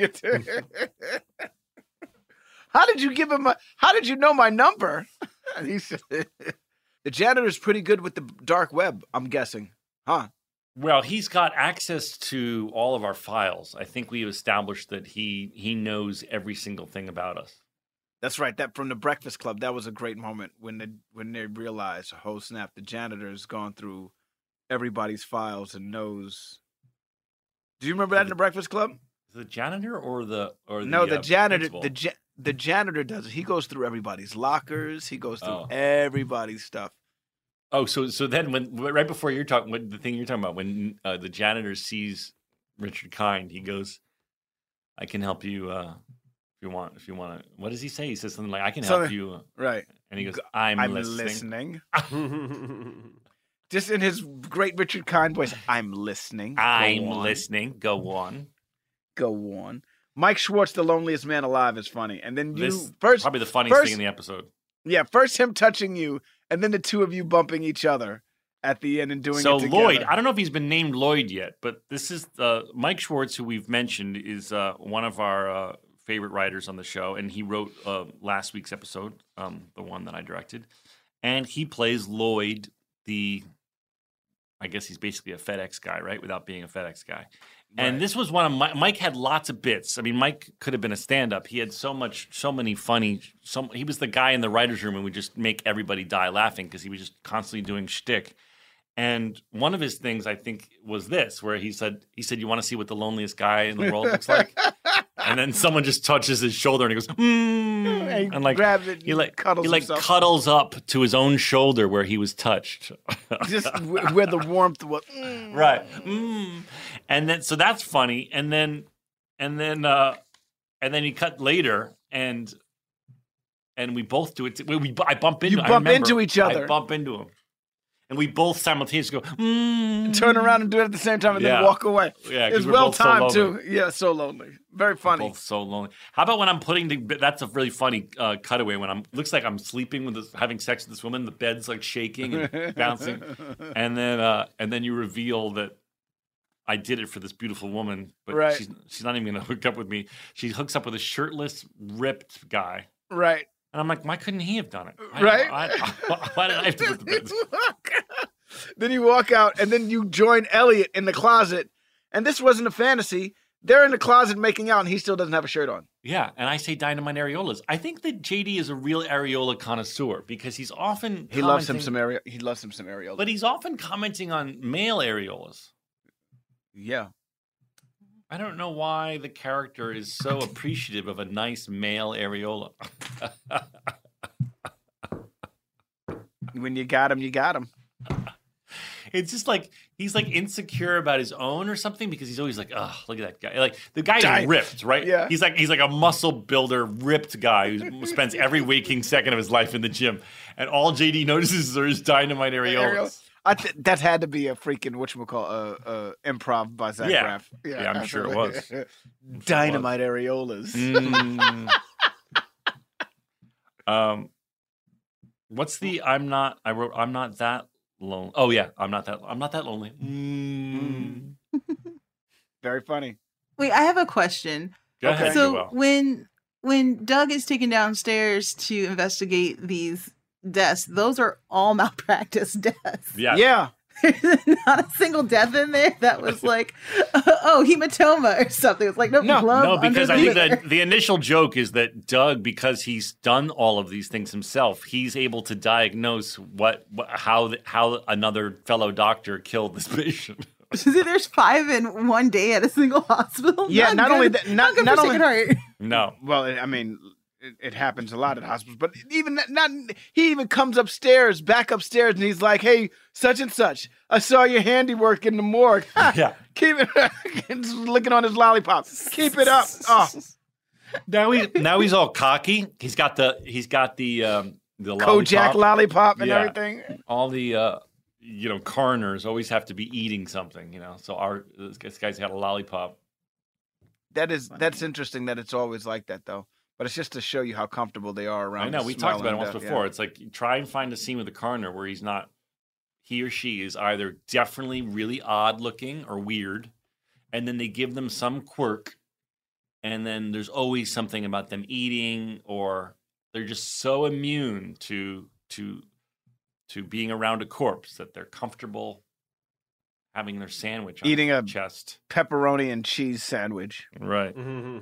How did you give him? How did you know my number? And he said, "The janitor's pretty good with the dark web. I'm guessing, huh?" Well, he's got access to all of our files. I think we established that he knows every single thing about us. That's right. That from the Breakfast Club. That was a great moment when they realized, oh snap, the janitor's gone through everybody's files and knows. Do you remember that in the Breakfast Club? The janitor or the janitor. principal? The janitor does it. He goes through everybody's lockers. He goes through everybody's stuff. Oh, so then when right before you're talking, the thing you're talking about, when the janitor sees Richard Kind, he goes, "I can help you if you want to." What does he say? He says something like, "I can help you." Right. And he goes, I'm listening. Just in his great Richard Kind voice, I'm listening. I'm listening. Go on. Go on. Mike Schwartz, the loneliest man alive, is funny. And then you This first, probably the funniest thing in the episode. yeah, first him touching you, and then the two of you bumping each other at the end and doing So it together. Lloyd, I don't know if he's been named Lloyd yet, but this is Mike Schwartz, who we've mentioned, is one of our favorite writers on the show, and he wrote last week's episode, the one that I directed, and he plays Lloyd, I guess he's basically a FedEx guy, right? Without being a FedEx guy. And this was one of Mike had lots of bits. I mean, Mike could have been a stand-up. He had so many funny. He was the guy in the writers' room and would just make everybody die laughing because he was just constantly doing shtick. And one of his things, I think, was this, where he said, "You want to see what the loneliest guy in the world looks like?" And then someone just touches his shoulder and he goes, and like grabs it, he like cuddles himself. cuddles up to his own shoulder where he was touched. Just where the warmth was. Right. And then so that's funny. And then you cut later and we both do it. I bump into. You bump into each other. I bump into him, and we both simultaneously go. Turn around and do it at the same time, and then walk away. Yeah, 'cause it's we're well both so timed lonely. too. Yeah, so lonely. Very funny. Both so lonely. How about when I'm that's a really funny cutaway when looks like I'm sleeping with having sex with this woman. The bed's like shaking and bouncing, and then you reveal that I did it for this beautiful woman, but Right. she's not even going to hook up with me. She hooks up with a shirtless, ripped guy, Right. and I'm like, why couldn't he have done it? Right. Why did I have to put the beds? Then you walk out, and then you join Elliot in the closet. And this wasn't a fantasy. They're in the closet making out, and he still doesn't have a shirt on. Yeah, and I say dynamite areolas. I think that JD is a real areola connoisseur because he's often He loves him commenting- some He loves him some areola. but he's often commenting on male areolas. Yeah. I don't know why the character is so appreciative of a nice male areola. When you got him, you got him. It's just like he's like insecure about his own or something because he's always like, oh, look at that guy. Like the guy's Giant. ripped, right? Yeah. He's like a muscle builder, ripped guy who spends every waking second of his life in the gym, and all JD notices are his dynamite areolas. That had to be a freaking improv by Zach Yeah. Braff. Yeah, I'm sure it was. Dynamite areolas. What's the I'm not that lonely. Oh yeah, I'm not that lonely. Very funny. Wait, I have a question. Go ahead, So Joelle. when Doug is taken downstairs to investigate these deaths, those are all malpractice deaths. Yeah. Yeah. There's not a single death in there that was like, oh, hematoma or something. It's like, no, glove No, because I think underneath. that the initial joke is that Doug, because he's done all of these things himself, he's able to diagnose how another fellow doctor killed this patient. There's 5 in one day at a single hospital. Yeah, not only good- that- not- good not for only- Sacred Heart. No. Well, I mean, it happens a lot at hospitals, but even not. He even comes back upstairs, and he's like, "Hey, such and such, I saw your handiwork in the morgue. Yeah. Keep it." Just licking on his lollipop. Keep it up. Oh, Now he's all cocky. He's got the Kojak lollipop and Yeah. everything. All the coroners always have to be eating something, So this guy's got a lollipop. That's interesting that it's always like that, though. But it's just to show you how comfortable they are around. I know the we smell talked about it and once death, before. yeah. It's like try and find a scene with a coroner where he or she is either definitely really odd looking or weird, and then they give them some quirk, and then there's always something about them eating, or they're just so immune to being around a corpse that they're comfortable having their sandwich on Eating their a- chest. Pepperoni and cheese sandwich, Right.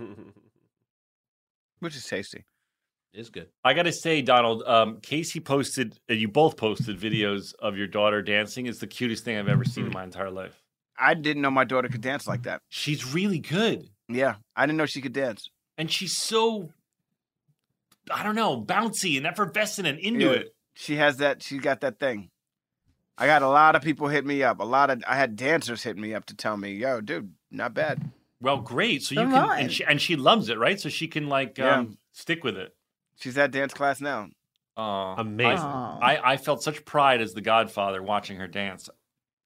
which is tasty. It's good. I got to say, Donald, Casey posted, you both posted videos of your daughter dancing. It's the cutest thing I've ever seen in my entire life. I didn't know my daughter could dance like that. She's really good. Yeah, I didn't know she could dance. And she's so, I don't know, bouncy and effervescent and into Yeah. it. She has that. She got that thing. I got a lot of people hit me up. I had dancers hit me up to tell me, "Yo, dude, not bad." Well, great. So you Come can, on. and she loves it, right? So she can Yeah. stick with it. She's at dance class now. Amazing. Aw. I felt such pride as the godfather watching her dance.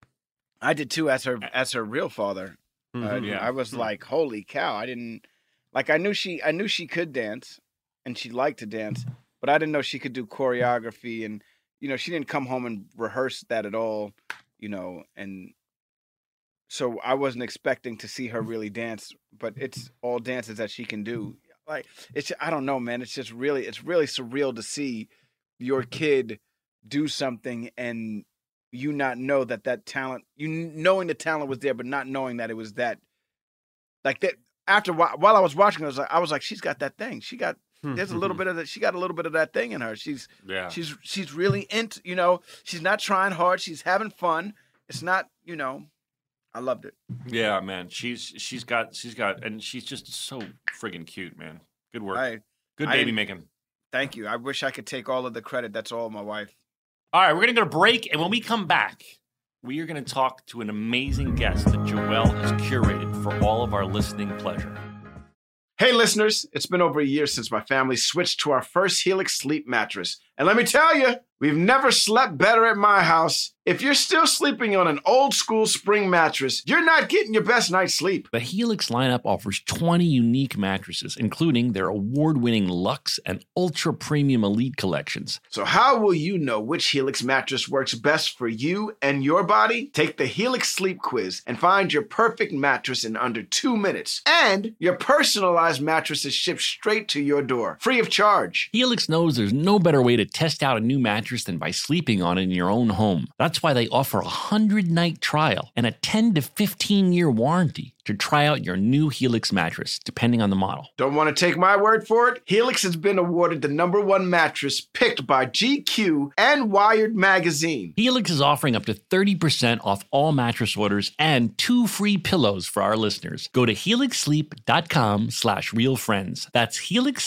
I did too, as her real father. Yeah. I was like, "Holy cow!" I didn't Like I knew she could dance, and she liked to dance, but I didn't know she could do choreography, and she didn't come home and rehearse that at all, and so I wasn't expecting to see her really dance, but it's all dances that she can do. Like I don't know, man. It's really surreal to see your kid do something and you not know that talent, knowing the talent was there, but not knowing that it was that. Like that. After while I was watching, I was like, she's got that thing. There's a little bit of that. She got a little bit of that thing in her. She's really into. She's not trying hard. She's having fun. It's not. I loved it. Yeah, man. She's got, and she's just so friggin' cute, man. Good work. Good baby making. Thank you. I wish I could take all of the credit. That's all my wife. All right, we're going to go to break, and when we come back, we are going to talk to an amazing guest that Joelle has curated for all of our listening pleasure. Hey, listeners, it's been over a year since my family switched to our first Helix sleep mattress. And let me tell you, we've never slept better at my house. If you're still sleeping on an old school spring mattress, you're not getting your best night's sleep. The Helix lineup offers 20 unique mattresses, including their award-winning Luxe and Ultra Premium Elite collections. So how will you know which Helix mattress works best for you and your body? Take the Helix Sleep Quiz and find your perfect mattress in under 2 minutes. And your personalized mattress is shipped straight to your door, free of charge. Helix knows there's no better way to test out a new mattress than by sleeping on it in your own home. That's why they offer a 100-night trial and a 10 to 15-year warranty to try out your new Helix mattress, depending on the model. Don't want to take my word for it? Helix has been awarded the #1 mattress picked by GQ and Wired Magazine. Helix is offering up to 30% off all mattress orders and 2 free pillows for our listeners. Go to helixsleep.com/realfriends. That's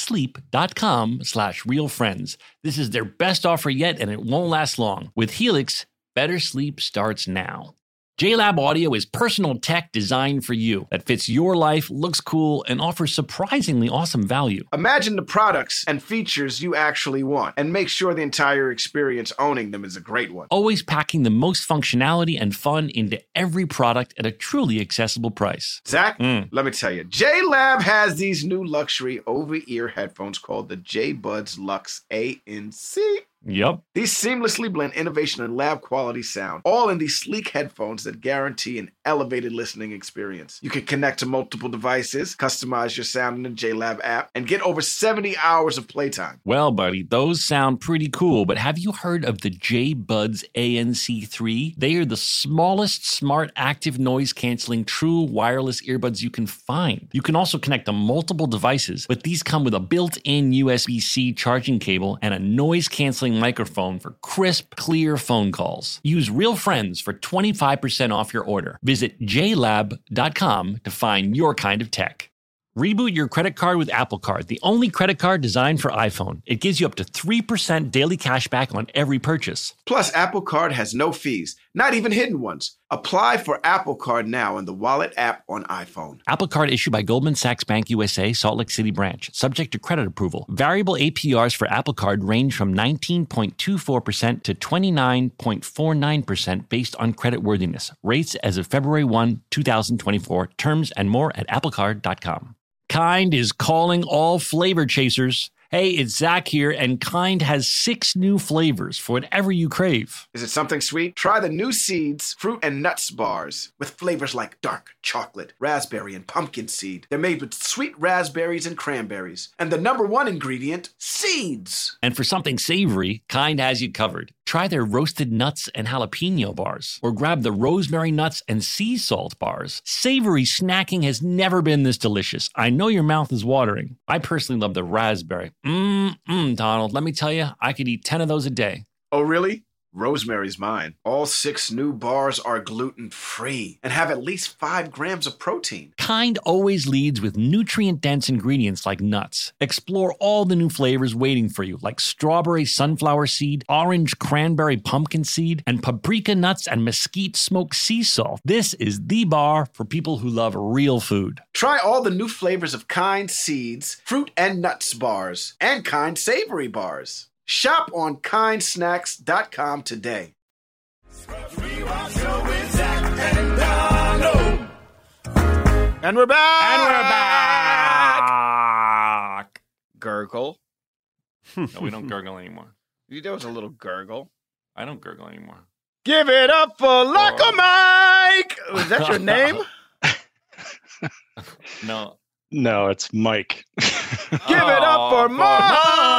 helixsleep.com/realfriends. This is their best offer yet, and it won't last long. With Helix, better sleep starts now. JLab Audio is personal tech designed for you that fits your life, looks cool, and offers surprisingly awesome value. Imagine the products and features you actually want, and make sure the entire experience owning them is a great one. Always packing the most functionality and fun into every product at a truly accessible price. Zach, let me tell you, JLab has these new luxury over-ear headphones called the J-Buds Luxe ANC. Yep. These seamlessly blend innovation and lab quality sound, all in these sleek headphones that guarantee an elevated listening experience. You can connect to multiple devices, customize your sound in the JLab app, and get over 70 hours of playtime. Well, buddy, those sound pretty cool, but have you heard of the J-Buds ANC3? They are the smallest smart active noise canceling true wireless earbuds you can find. You can also connect to multiple devices, but these come with a built-in USB-C charging cable and a noise canceling microphone for crisp, clear phone calls. Use Real Friends for 25% off your order. Visit jlab.com to find your kind of tech. Reboot your credit card with Apple Card, the only credit card designed for iPhone. It gives you up to 3% daily cash back on every purchase. Plus, Apple Card has no fees, not even hidden ones. Apply for Apple Card now in the Wallet app on iPhone. Apple Card issued by Goldman Sachs Bank USA, Salt Lake City branch. Subject to credit approval. Variable APRs for Apple Card range from 19.24% to 29.49% based on creditworthiness. Rates as of February 1, 2024. Terms and more at applecard.com. Kind is calling all flavor chasers. Hey, it's Zach here, and Kind has 6 new flavors for whatever you crave. Is it something sweet? Try the new Seeds fruit and nuts bars with flavors like dark chocolate, raspberry, and pumpkin seed. They're made with sweet raspberries and cranberries. And the #1 ingredient, seeds. And for something savory, Kind has you covered. Try their roasted nuts and jalapeno bars, or grab the rosemary nuts and sea salt bars. Savory snacking has never been this delicious. I know your mouth is watering. I personally love the raspberry. Donald, let me tell you, I could eat 10 of those a day. Oh, really? Rosemary's mine. All 6 new bars are gluten-free and have at least 5 grams of protein. Kind always leads with nutrient-dense ingredients like nuts. Explore all the new flavors waiting for you, like strawberry sunflower seed, orange cranberry pumpkin seed, and paprika nuts and mesquite smoked sea salt. This is the bar for people who love real food. Try all the new flavors of Kind Seeds, fruit and nuts bars, and Kind Savory bars. Shop on kindsnacks.com today. And we're back! And we're back! Gurgle. No, we don't gurgle anymore. There was a little gurgle. I don't gurgle anymore. Give it up for Locker Mike. Was that your name? No. No, it's Mike. Give it up for Mike.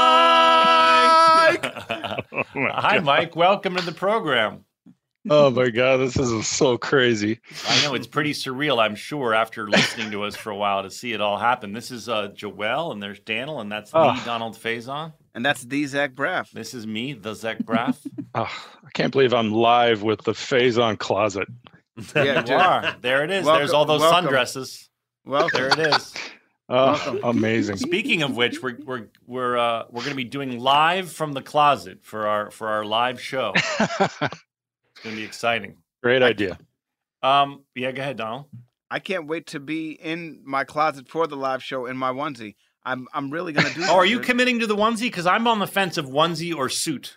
Oh my Hi, God. Mike. Welcome to the program. Oh my God, this is so crazy. I know it's pretty surreal, I'm sure, after listening to us for a while to see it all happen. This is Joelle, and there's Daniel, and that's me, Donald Faison. And that's the Zach Braff. This is me, the Zach Braff. Oh, I can't believe I'm live with the Faison closet. Yeah, You dude. are. There it is. Welcome- There's all those welcome. sundresses. Welcome. There it is. Oh, amazing. Speaking of which, we're going to be doing live from the closet for our live show. It's going to be exciting. Great idea. Yeah, go ahead, Donald. I can't wait to be in my closet for the live show in my onesie. I'm really gonna do. Oh, are that, you dude. committing to the onesie? Because I'm on the fence of onesie or suit.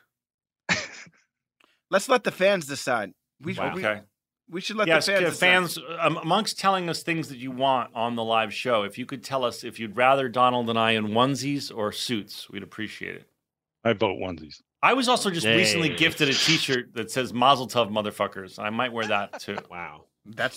Let's let the fans decide. We Okay. we should let Yes, the fans. fans, amongst telling us things that you want on the live show, if you could tell us if you'd rather Donald and I in onesies or suits, we'd appreciate it. I vote onesies. I was also just recently Hey. gifted a T-shirt that says "Mazel Tov, motherfuckers." I might wear that too. Wow. That's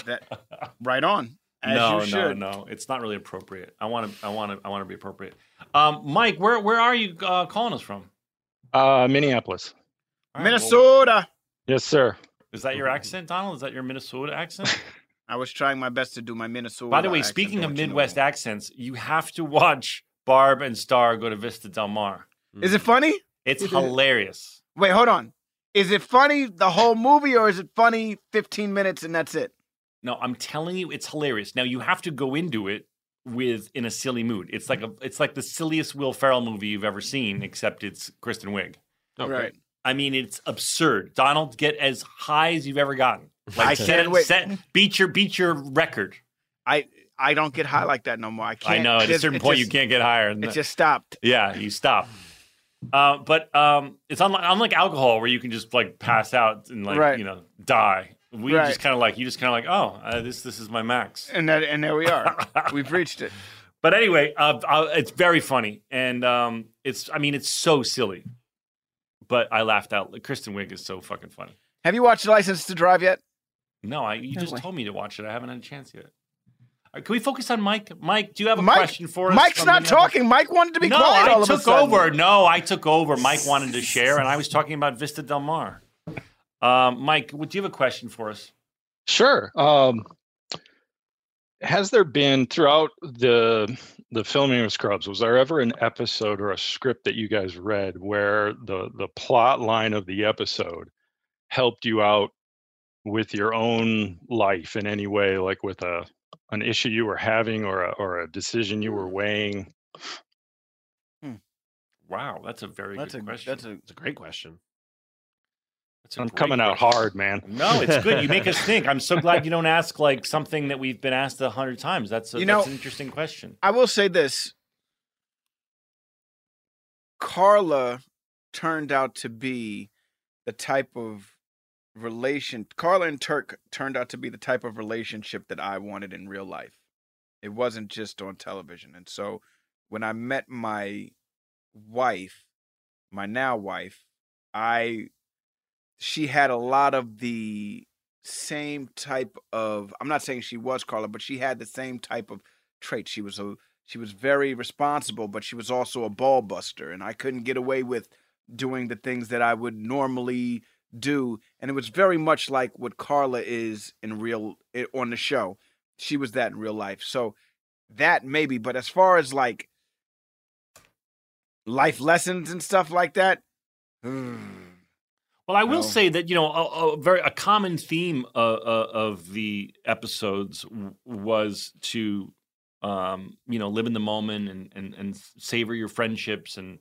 right on. As No, you should. no, it's not really appropriate. I want to be appropriate. Mike, where are you calling us from? Minneapolis. All right, well, Minnesota. Yes, sir. is that your accent, Donald? Is that your Minnesota accent? I was trying my best to do my Minnesota. By the way, accent, speaking of don't you know? Midwest accents, you have to watch Barb and Star go to Vista Del Mar. Is it funny? It's hilarious. Wait, hold on. Is it funny the whole movie, or is it funny 15 minutes and that's it? No, I'm telling you, it's hilarious. Now you have to go into it in a silly mood. It's like the silliest Will Ferrell movie you've ever seen, except it's Kristen Wiig. Okay. Right. I mean, it's absurd. Donald, get as high as you've ever gotten. I can't wait. Beat your record. I don't get high like that no more. I can't. I know at a certain point you can't get higher. Than It that. just stopped. Yeah, you stop. But it's unlike alcohol where you can just like pass out and Right. die. We Right. just kind of like oh, this is my max. And there we are. We've reached it. But anyway, it's very funny and it's so silly. But I laughed out. Kristen Wiig is so fucking funny. Have you watched License to Drive yet? No, you No just way. told me to watch it. I haven't had a chance yet. Can we focus on Mike? Mike, do you have a Mike- question for us? Mike's from not the- talking. Mike wanted to be No, quiet all I of a took sudden. over. No, I took over. Mike wanted to share, and I was talking about Vista Del Mar. Mike, do you have a question for us? Sure. Has there been throughout the filming of Scrubs, was there ever an episode or a script that you guys read where the plot line of the episode helped you out with your own life in any way, like with an issue you were having or a decision you were weighing? Wow, that's a very good question. It's a great question. That's a I'm great coming out question. hard, man. No, it's good. You make us think. I'm so glad you don't ask like something that we've been asked 100 times. That's an interesting question. I will say this. Carla turned out to be the type of Carla and Turk turned out to be the type of relationship that I wanted in real life. It wasn't just on television. And so when I met my wife, my now wife, she had a lot of the same type of, I'm not saying she was Carla, but she had the same type of traits. She was very responsible, but she was also a ball buster, and I couldn't get away with doing the things that I would normally do. And it was very much like what Carla is on the show. She was that in real life. So that maybe, but as far as like life lessons and stuff like that, Well, I will say that a common theme of the episodes was to live in the moment and savor your friendships and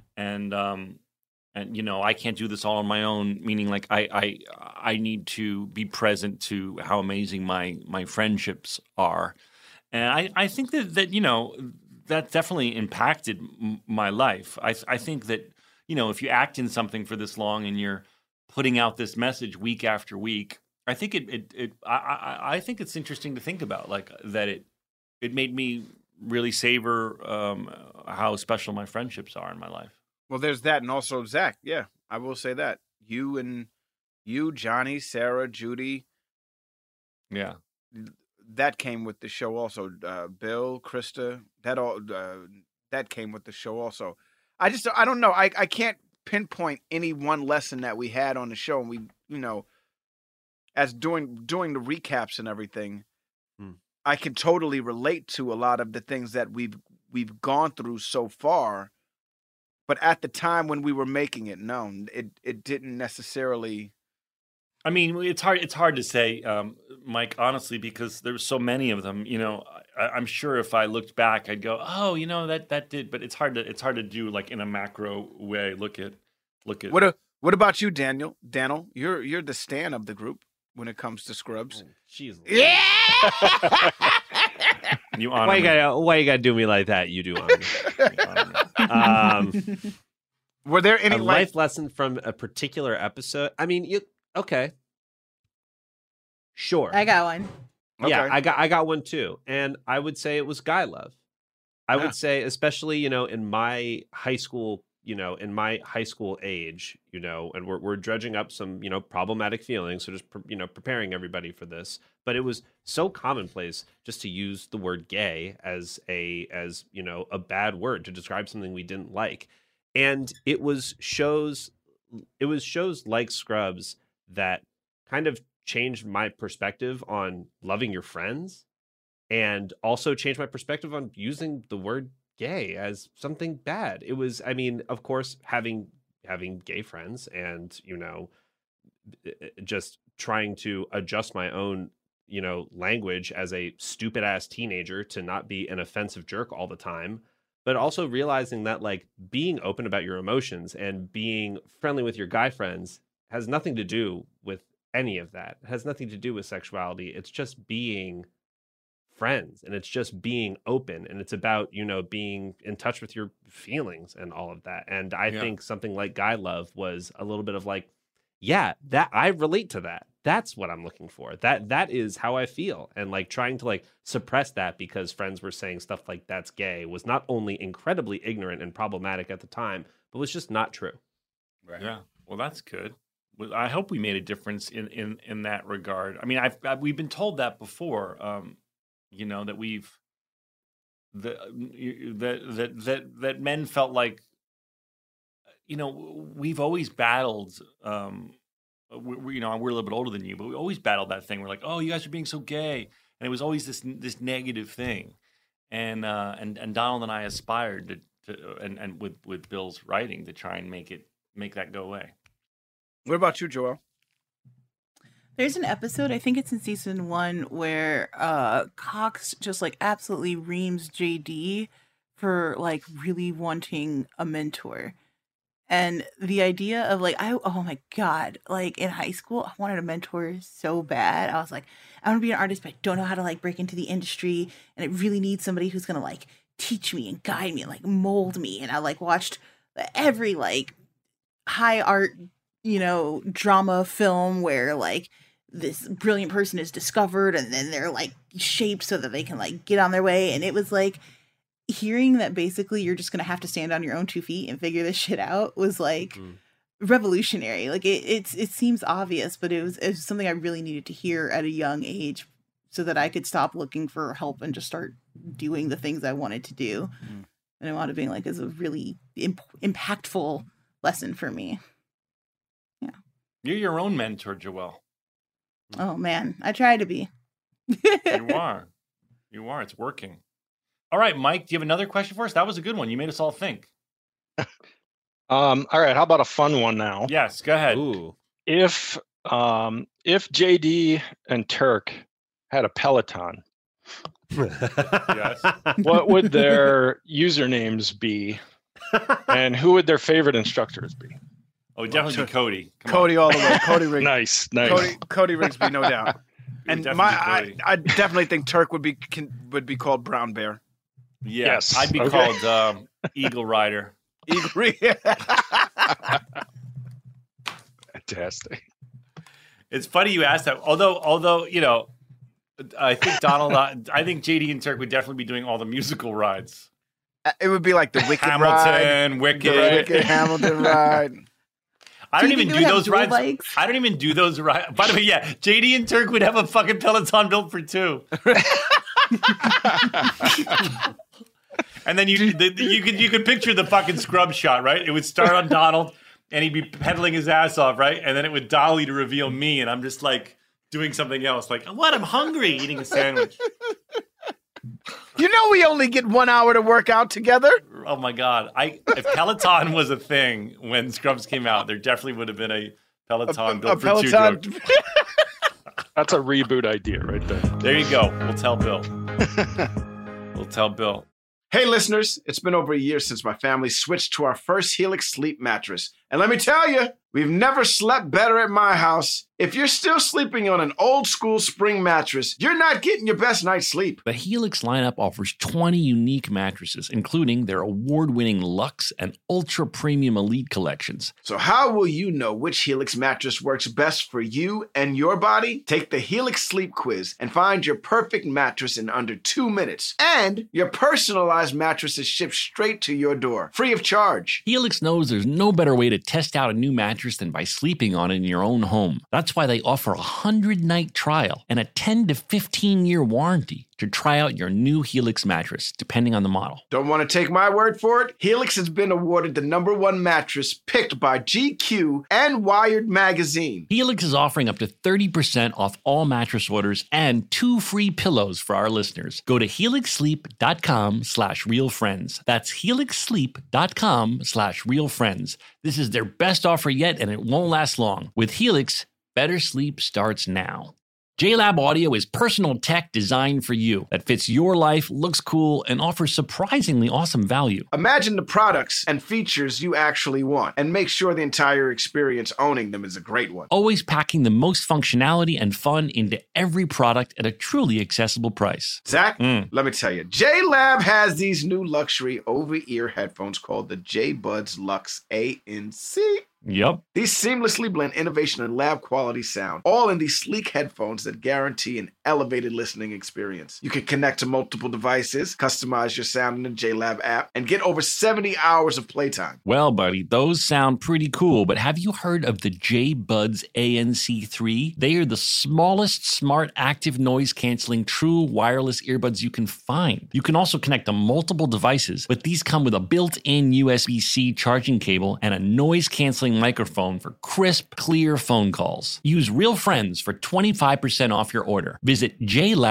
I can't do this all on my own. Meaning, like I need to be present to how amazing my friendships are, and I think that that definitely impacted my life. I think that if you act in something for this long and you're putting out this message week after week, I think I think it's interesting to think about, like that it made me really savor how special my friendships are in my life. Well, there's that, and also Zach. Yeah, I will say that you, Johnny, Sarah, Judy. Yeah. That came with the show also. Bill, Krista, that came with the show also. I don't know. I can't pinpoint any one lesson that we had on the show, and we, as doing the recaps and everything, I can totally relate to a lot of the things that we've gone through so far. But at the time when we were making it known, it didn't necessarily. I mean, it's hard to say, Mike, honestly, because there's so many of them. I'm sure if I looked back, I'd go, oh, that did. But it's hard to do like in a macro way. Look at. What about you, Daniel? You're the Stan of the group when it comes to Scrubs. Jeez. Yeah. You honor me. Why you gotta do me like that? You do honor me. Were there any life lesson from a particular episode? I mean, okay. Sure. I got one. Yeah, Okay. I got one too. And I would say it was Guy Love. I would say, especially, in my high school, in my high school age, and we're dredging up some, problematic feelings. So just, preparing everybody for this. But it was so commonplace just to use the word gay as a bad word to describe something we didn't like. And it was shows like Scrubs that kind of changed my perspective on loving your friends, and also changed my perspective on using the word gay as something bad. It was, I mean, of course, having gay friends and, just trying to adjust my own, language as a stupid ass teenager to not be an offensive jerk all the time. But also realizing that, like, being open about your emotions and being friendly with your guy friends has nothing to do with any of that. It has nothing to do with sexuality. It's just being friends, and it's just being open, and it's about, being in touch with your feelings and all of that. And I think something like Guy Love was a little bit of like, yeah, that I relate to that. That's what I'm looking for. That is how I feel. And like trying to like suppress that because friends were saying stuff like that's gay was not only incredibly ignorant and problematic at the time, but was just not true. Right. Yeah. Well, that's good. Well, I hope we made a difference in that regard. I mean, we've been told that before. That that men felt like, we've always battled. We're a little bit older than you, but we always battled that thing. We're like, oh, you guys are being so gay, and it was always this negative thing. And Donald and I aspired to and with Bill's writing to try and make that go away. What about you, Joel? There's an episode, I think it's in season 1, where Cox just like absolutely reams JD for like really wanting a mentor. And the idea of like, oh my God, like in high school, I wanted a mentor so bad. I was like, I want to be an artist, but I don't know how to like break into the industry. And I really need somebody who's going to like teach me and guide me and like mold me. And I like watched every like high art, drama film where like this brilliant person is discovered and then they're like shaped so that they can like get on their way. And it was like hearing that basically you're just going to have to stand on your own 2 feet and figure this shit out was like revolutionary. Like it seems obvious, but it was something I really needed to hear at a young age so that I could stop looking for help and just start doing the things I wanted to do. And I wanted to be like, is a really impactful lesson for me. Yeah. You're your own mentor, Joelle. Oh man, I try to be. You are. It's working. All right, Mike, do you have another question for us? That was a good one. You made us all think. All right, how about a fun one now? Yes, go ahead. Ooh. If JD and Turk had a Peloton, Yes. what would their usernames be, and who would their favorite instructors be? Oh, definitely be Cody. Come Cody all the way. Cody Riggs. Nice. Cody Rigsby, no doubt. on. And Definitely Cody. I definitely think Turk would be called Brown Bear. Yes, Yes, I'd be okay. called Eagle Rider. Fantastic. It's funny you asked that. Although I think Donald. I think JD and Turk would definitely be doing all the musical rides. It would be like the Wicked Hamilton, ride, Wicked, the Wicked Hamilton ride. I don't Do you even think do they would have those dual rides. bikes? I don't even do those rides. By the way, yeah, JD and Turk would have a fucking Peloton built for two. And then you could picture the fucking scrub shot, right? It would start on Donald, and he'd be pedaling his ass off, right? And then it would dolly to reveal me, and I'm just like doing something else, like what? I'm hungry, eating a sandwich. You know we only get 1 hour to work out together. Oh my god! If Peloton was a thing when Scrubs came out, there definitely would have been a Peloton built for two joke. That's a reboot idea right there. There you go. We'll tell Bill. We'll tell Bill. Hey, listeners, it's been over a year since my family switched to our first Helix sleep mattress. And let me tell you, we've never slept better at my house. If you're still sleeping on an old school spring mattress, you're not getting your best night's sleep. The Helix lineup offers 20 unique mattresses, including their award-winning Luxe and Ultra Premium Elite collections. So how will you know which Helix mattress works best for you and your body? Take the Helix Sleep Quiz and find your perfect mattress in under 2 minutes. And your personalized mattress is shipped straight to your door, free of charge. Helix knows there's no better way to test out a new mattress than by sleeping on it in your own home. That's why they offer a 100-night trial and a 10 to 15-year warranty to try out your new Helix mattress, depending on the model. Don't want to take my word for it? Helix has been awarded the #1 mattress picked by GQ and Wired Magazine. Helix is offering up to 30% off all mattress orders and 2 free pillows for our listeners. Go to helixsleep.com/realfriends. That's helixsleep.com/realfriends. This is their best offer yet, and it won't last long. With Helix, better sleep starts now. JLab Audio is personal tech designed for you that fits your life, looks cool, and offers surprisingly awesome value. Imagine the products and features you actually want, and make sure the entire experience owning them is a great one. Always packing the most functionality and fun into every product at a truly accessible price. Zach, let me tell you, JLab has these new luxury over-ear headphones called the J-Buds Luxe ANC. Yep. These seamlessly blend innovation and lab quality sound, all in these sleek headphones that guarantee an elevated listening experience. You can connect to multiple devices, customize your sound in the JLab app, and get over 70 hours of playtime. Well, buddy, those sound pretty cool, but have you heard of the J-Buds ANC3? They are the smallest smart active noise canceling true wireless earbuds you can find. You can also connect to multiple devices, but these come with a built-in USB-C charging cable and a noise canceling microphone for crisp, clear phone calls. Use Real Friends for 25% off your order. Visit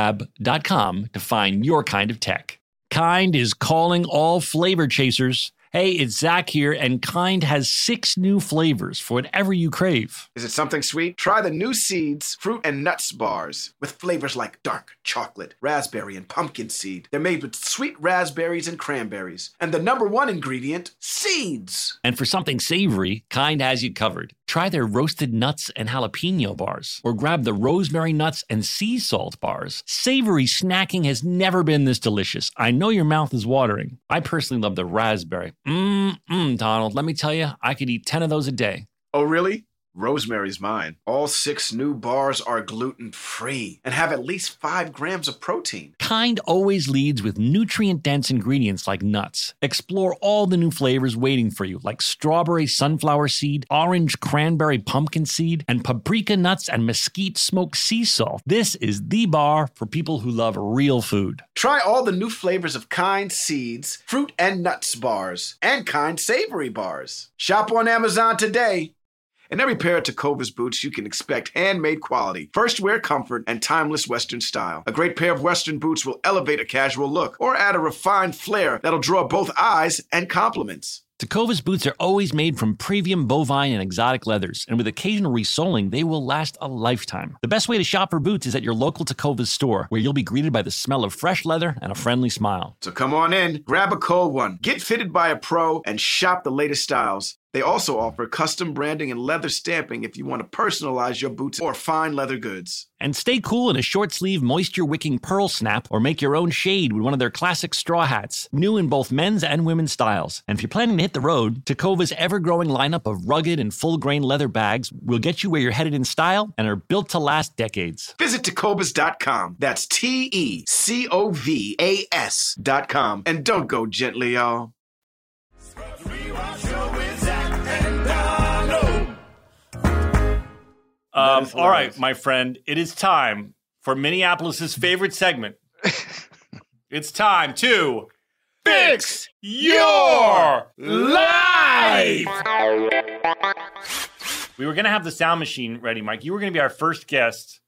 jlab.com to find your kind of tech. Kind is calling all flavor chasers. Hey, it's Zach here, and Kind has 6 new flavors for whatever you crave. Is it something sweet? Try the new Seeds fruit and nuts bars with flavors like dark chocolate, raspberry, and pumpkin seed. They're made with sweet raspberries and cranberries. And the #1 ingredient, seeds. And for something savory, Kind has you covered. Try their roasted nuts and jalapeno bars, or grab the rosemary nuts and sea salt bars. Savory snacking has never been this delicious. I know your mouth is watering. I personally love the raspberry. Donald, let me tell you, I could eat 10 of those a day. Oh, really? Rosemary's mine. All 6 new bars are gluten-free and have at least 5 grams of protein. Kind always leads with nutrient-dense ingredients like nuts. Explore all the new flavors waiting for you, like strawberry sunflower seed, orange cranberry pumpkin seed, and paprika nuts and mesquite smoked sea salt. This is the bar for people who love real food. Try all the new flavors of Kind Seeds, fruit and nuts bars, and Kind Savory bars. Shop on Amazon today. In every pair of Tecovas boots, you can expect handmade quality, first wear comfort, and timeless Western style. A great pair of Western boots will elevate a casual look or add a refined flair that'll draw both eyes and compliments. Tecovas boots are always made from premium bovine and exotic leathers, and with occasional resoling, they will last a lifetime. The best way to shop for boots is at your local Tecovas store, where you'll be greeted by the smell of fresh leather and a friendly smile. So come on in, grab a cold one, get fitted by a pro, and shop the latest styles. They also offer custom branding and leather stamping if you want to personalize your boots or fine leather goods. And stay cool in a short-sleeve, moisture-wicking pearl snap or make your own shade with one of their classic straw hats, new in both men's and women's styles. And if you're planning to hit the road, Takova's ever-growing lineup of rugged and full-grain leather bags will get you where you're headed in style and are built to last decades. Visit Tecovas.com. That's Tecovas.com. And don't go gently, y'all. All right, my friend, it is time for Minneapolis's favorite segment. It's time to Fix your life. We were going to have the sound machine ready, Mike. You were going to be our first guest.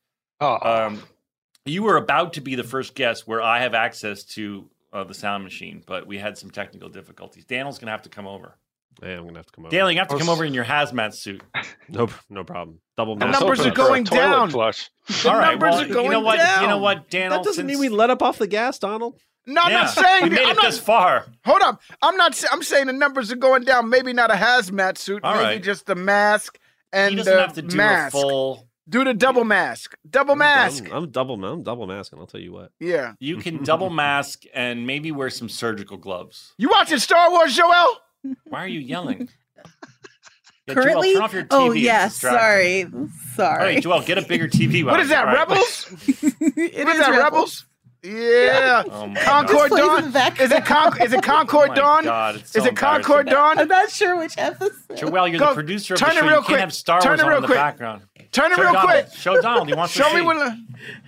You were about to be the first guest where I have access to the sound machine, but we had some technical difficulties. Daniel's going to have to come over. Yeah, I'm gonna have to come over. Daniel, you have to come over in your hazmat suit. Nope, no problem. Double The mask. numbers are going down. Flush. All right, numbers well, are going you know what? down. You know what, Daniel? That doesn't since- mean we let up off the gas, Donald. No, I'm Yeah, not saying we made I'm it not, this far. Hold up. I'm saying the numbers are going down. Maybe not a hazmat suit. All maybe right. just the mask and He doesn't the have to do mask. a full. Do the double mask. Double mask. I'm double masking. I'll tell you what. Yeah. You can double mask and maybe wear some surgical gloves. You watching Star Wars, Joel? Why are you yelling? Yeah, Currently? Joel, turn off your TV. Oh, It's yes. distracting. Sorry. All Sorry. right, Joel, get a bigger TV. What is that, All right. Rebels? It What is that, Rebels? Yeah. Oh my Concord Just plays in Dawn? the background. Is it Concord Oh my Dawn? God, it's so Is it Concord embarrassing. Dawn? I'm not sure which episode. Joel, you're Go, the producer of the turn show. it real You quick. can't have Star Turn Wars it on real in the quick. background. Turn it Show real Donald. quick. Show Donald. He wants to Show see. me when.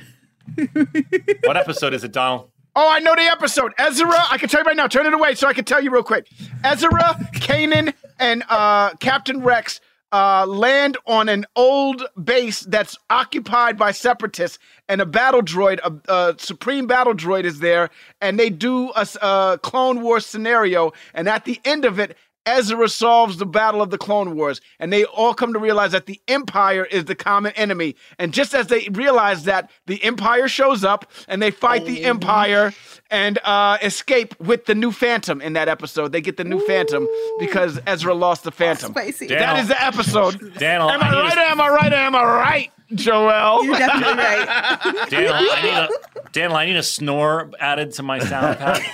What episode is it, Donald? Oh, I know the episode. Ezra, I can tell you right now. Turn it away so I can tell you real quick. Ezra, Kanan, and Captain Rex land on an old base that's occupied by separatists, and a battle droid, a supreme battle droid is there, and they do a Clone Wars scenario, and at the end of it, Ezra solves the battle of the Clone Wars, and they all come to realize that the Empire is the common enemy. And just as they realize that, the Empire shows up, and they fight the Empire and escape with the new Phantom in that episode. They get the new Phantom because Ezra lost the Phantom. Spicy. Damn. That is the episode. Daniel, Am I right? Am I right? Am I right, Joel? You're definitely right. Daniel, I need a snore added to my sound pad.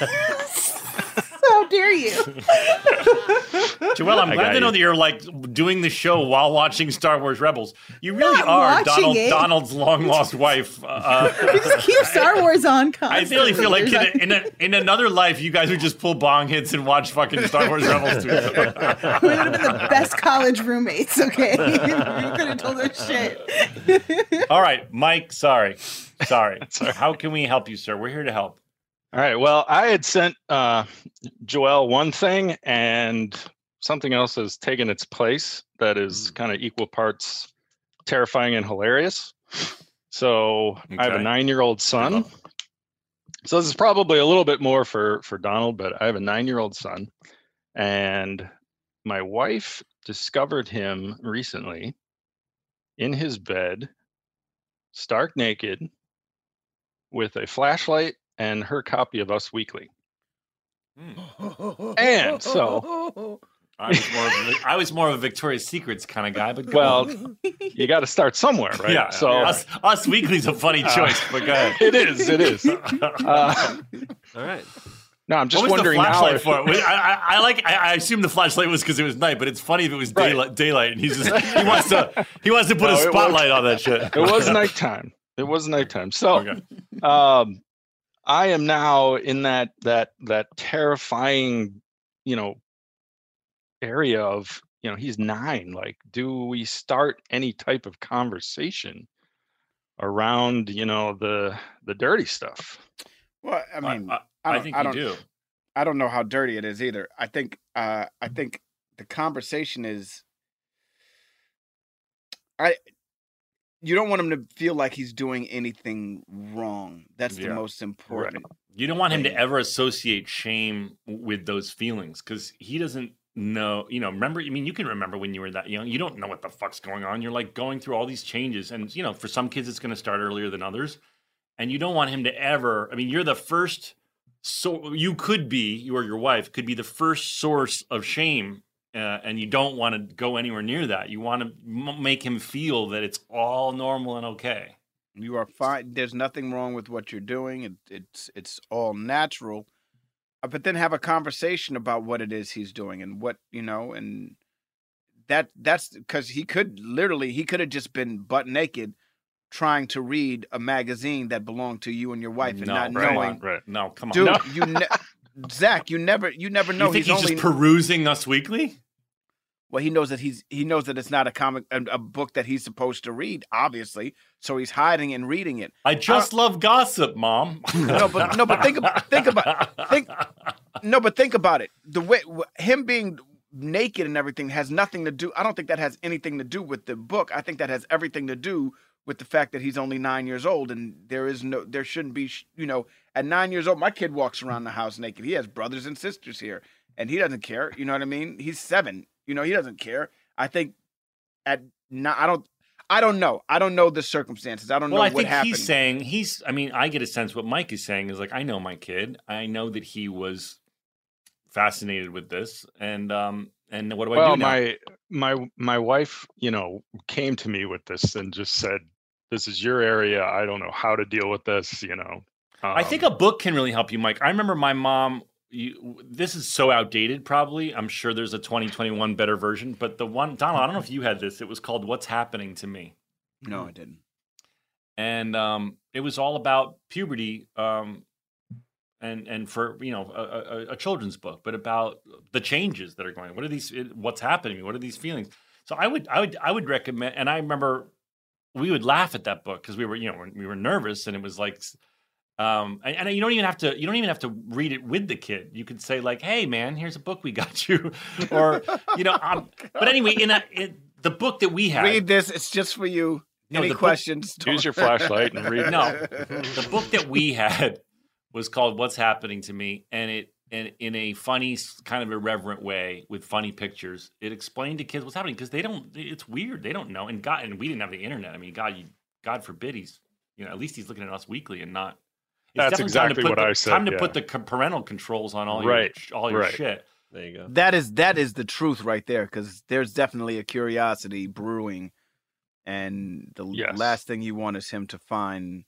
How dare you? Joel, I'm glad got to you. know that you're like doing the show while watching Star Wars Rebels. You really Not are watching it. Donald's long lost wife. Just keep Star Wars on I constantly. really feel like There's in another life, you guys would just pull bong hits and watch fucking Star Wars Rebels together. we would have been the best college roommates, okay? We could have told her shit. All right, Mike, sorry. How can we help you, sir? We're here to help. All right. Well, I had sent Joelle one thing, and something else has taken its place that is kind of equal parts terrifying and hilarious. So I have a Okay. 9-year-old son. So this is probably a little bit more for Donald, but I have a 9-year-old son, and my wife discovered him recently in his bed, stark naked, with a flashlight and her copy of Us Weekly. And so, I was more of a Victoria's Secrets kind of guy, but go well, on. you got to start somewhere, right? Yeah. So Us Weekly's a funny choice, but go ahead. it is. All right. No, I'm just What was the wondering now. flashlight If, for? I assume the flashlight was because it was night, but it's funny if it was Right. daylight, and he wants to put No, a it spotlight on that shit. it was nighttime. It was nighttime. So, Okay. I am now in that terrifying, area of, he's 9. Like, do we start any type of conversation around, the dirty stuff? Well, I mean, I think you don't, do. I don't know how dirty it is either. I think the conversation is. You don't want him to feel like he's doing anything wrong. That's the Yeah. most important. You don't want him to ever associate shame with those feelings because he doesn't know. Remember? I mean, you can remember when you were that young. You don't know what the fuck's going on. You're like going through all these changes, and for some kids, it's going to start earlier than others. And you don't want him to ever. I mean, you're the first. So you or your wife could be the first source of shame and you don't want to go anywhere near that. You want to make him feel that it's all normal and okay. You are fine. There's nothing wrong with what you're doing. It's all natural. But then have a conversation about what it is he's doing and what, and that's because he could have just been butt naked trying to read a magazine that belonged to you and your wife and not knowing. Right. No, come on. Dude, Zach, you never know. You think he's just perusing Us Weekly? Well, he knows that it's not a book that he's supposed to read, obviously. So he's hiding and reading it. I just love gossip, Mom. But think about it. The way him being naked and everything has nothing to do. I don't think that has anything to do with the book. I think that has everything to do with the fact that he's only 9 years old, and there shouldn't be, at 9 years old, my kid walks around the house naked. He has brothers and sisters here, and he doesn't care. You know what I mean? He's 7. He doesn't care. I think I don't know. I don't know the circumstances. I don't know what happened. Well, I think he's saying I get a sense what Mike is saying is like, I know my kid. I know that he was fascinated with this, and what do I do now? My wife, came to me with this and just said, "This is your area. I don't know how to deal with this." I think a book can really help you, Mike. I remember my mom. This is so outdated, probably. I'm sure there's a 2021 better version, but the one, Donald, I don't know if you had this. It was called "What's Happening to Me." No, I didn't. And it was all about puberty. And for a children's book, but about the changes that are going on. What's happening? What are these feelings? So I would recommend. And I remember we would laugh at that book because we were nervous, and it was like, and you don't even have to read it with the kid. You could say like, "Hey man, here's a book we got you," or But anyway, in the book that we had, read this. It's just for you. Any questions? Use your flashlight and read. No, the book that we had was called "What's Happening to Me," and in a funny, kind of irreverent way with funny pictures, it explained to kids what's happening because it's weird. They don't know, and we didn't have the internet. I mean, God forbid at least he's looking at Us Weekly and not. That's exactly what I said. Time to put the parental controls on all your shit. There you go. That is the truth right there, because there's definitely a curiosity brewing, and the last thing you want is him to find,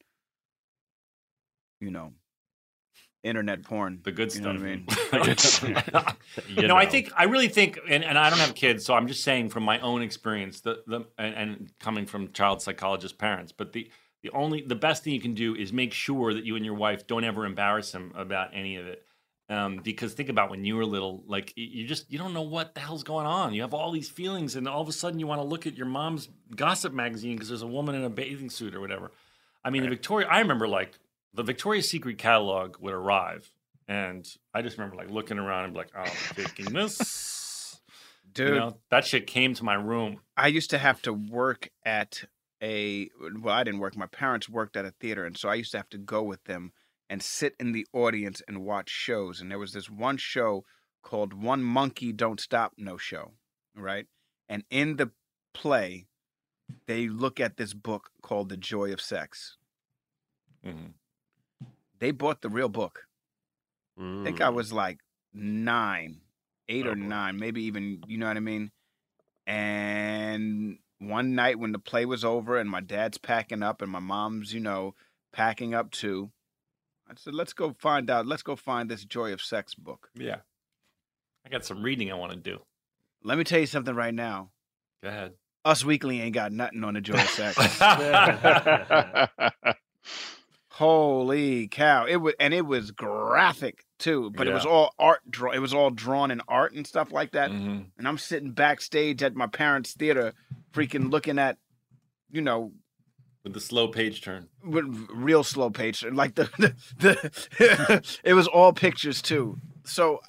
internet porn, the good stuff. What I mean? I really think, and I don't have kids, so I'm just saying from my own experience, and coming from child psychologist parents, but the best thing you can do is make sure that you and your wife don't ever embarrass him about any of it. Because think about when you were little, like you don't know what the hell's going on. You have all these feelings, and all of a sudden you want to look at your mom's gossip magazine because there's a woman in a bathing suit or whatever. I mean, I remember like the Victoria's Secret catalog would arrive, and I just remember like looking around and be like, "Oh, I'm taking this." Dude, that shit came to my room. I used to have to work at I didn't work. My parents worked at a theater, and so I used to have to go with them and sit in the audience and watch shows. And there was this one show called One Monkey Don't Stop No Show, right? And in the play, they look at this book called The Joy of Sex. Mm-hmm. They bought the real book. I think I was like 8 or 9, maybe even, you know what I mean? And one night when the play was over and my dad's packing up and my mom's, packing up too, I said, let's go find this Joy of Sex book. Yeah. I got some reading I want to do. Let me tell you something right now. Go ahead. Us Weekly ain't got nothing on the Joy of Sex. Holy cow. It was graphic too, but it was all art. It was all drawn in art and stuff like that. Mm-hmm. And I'm sitting backstage at my parents' theater freaking looking at, with the slow page turn. With real slow page turn. Like the it was all pictures too. So,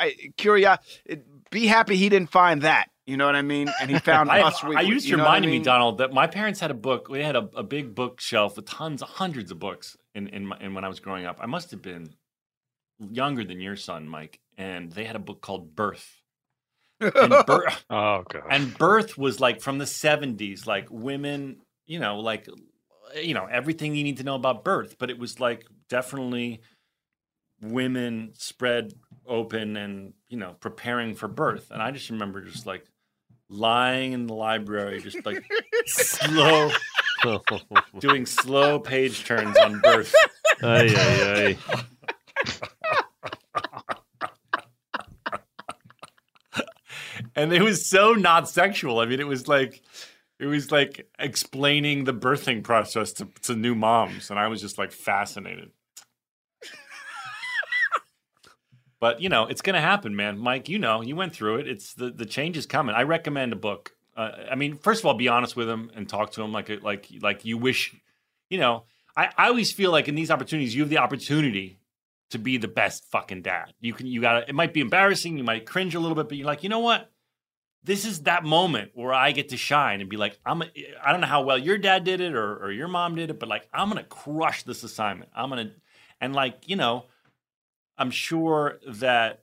be happy he didn't find that. You know what I mean? And he found Us Weekly. You just reminded me, Donald, that my parents had a book. We had a big bookshelf with hundreds of books in when I was growing up. I must have been younger than your son, Mike. And they had a book called Birth. And oh, God. And Birth was like from the 70s, like women, everything you need to know about birth. But it was like definitely women spread open and, preparing for birth. And I just remember just like lying in the library, just like doing slow page turns on birth. Ay, ay, ay. And it was so not sexual. I mean, it was like explaining the birthing process to new moms. And I was just like fascinated. But, it's going to happen, man. Mike, you went through it. It's the change is coming. I recommend a book. I mean, first of all, be honest with him and talk to him like you wish, I always feel like in these opportunities, you have the opportunity to be the best fucking dad. It might be embarrassing. You might cringe a little bit, but you're like, you know what? This is that moment where I get to shine and be like, I don't know how well your dad did it or your mom did it, but like, I'm going to crush this assignment. I'm sure that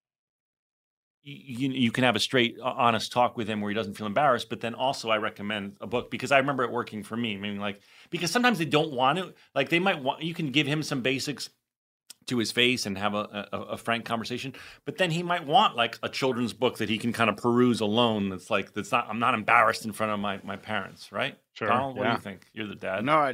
you can have a straight, honest talk with him where he doesn't feel embarrassed. But then also I recommend a book because I remember it working for me. I mean, because sometimes they don't want to, they might want, you can give him some basics to his face and have a frank conversation. But then he might want like a children's book that he can kind of peruse alone. I'm not embarrassed in front of my parents. Right. Sure. Donald, what do you think? You're the dad. No,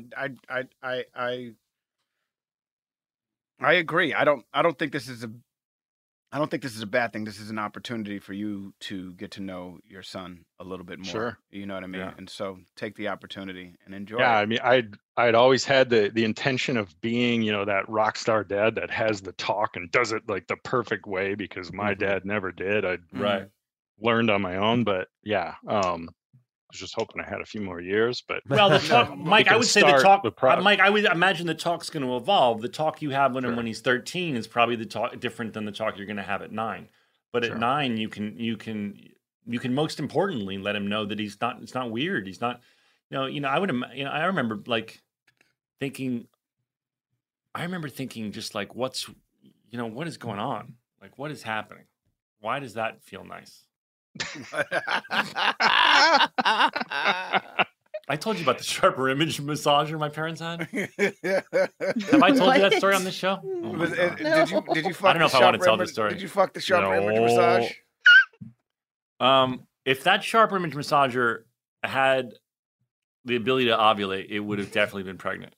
I agree. I don't think this is a bad thing. This is an opportunity for you to get to know your son a little bit more. Sure. You know what I mean? Yeah. And so take the opportunity and enjoy Yeah, it. I mean, I'd always had the intention of being, that rock star dad that has the talk and does it like the perfect way because my dad never did. I Right. learned on my own, but yeah, I was just hoping I had a few more years. But Well, the talk, Mike, can I would say the start talk, the pro- Mike, I would imagine the talk's going to evolve. The talk you have with him when he's 13 is probably the talk different than the talk you're going to have at 9. But Sure. at 9, you can most importantly let him know that it's not weird. He's not, I remember thinking just like, what is going on? Like, what is happening? Why does that feel nice? I told you about the sharper image massager my parents had. Have I told you that story on this show? Oh my God. Did you fuck I don't know the if I want to sharper tell image- this story. Did you fuck the sharper image massage? If that sharper image massager had the ability to ovulate, it would have definitely been pregnant.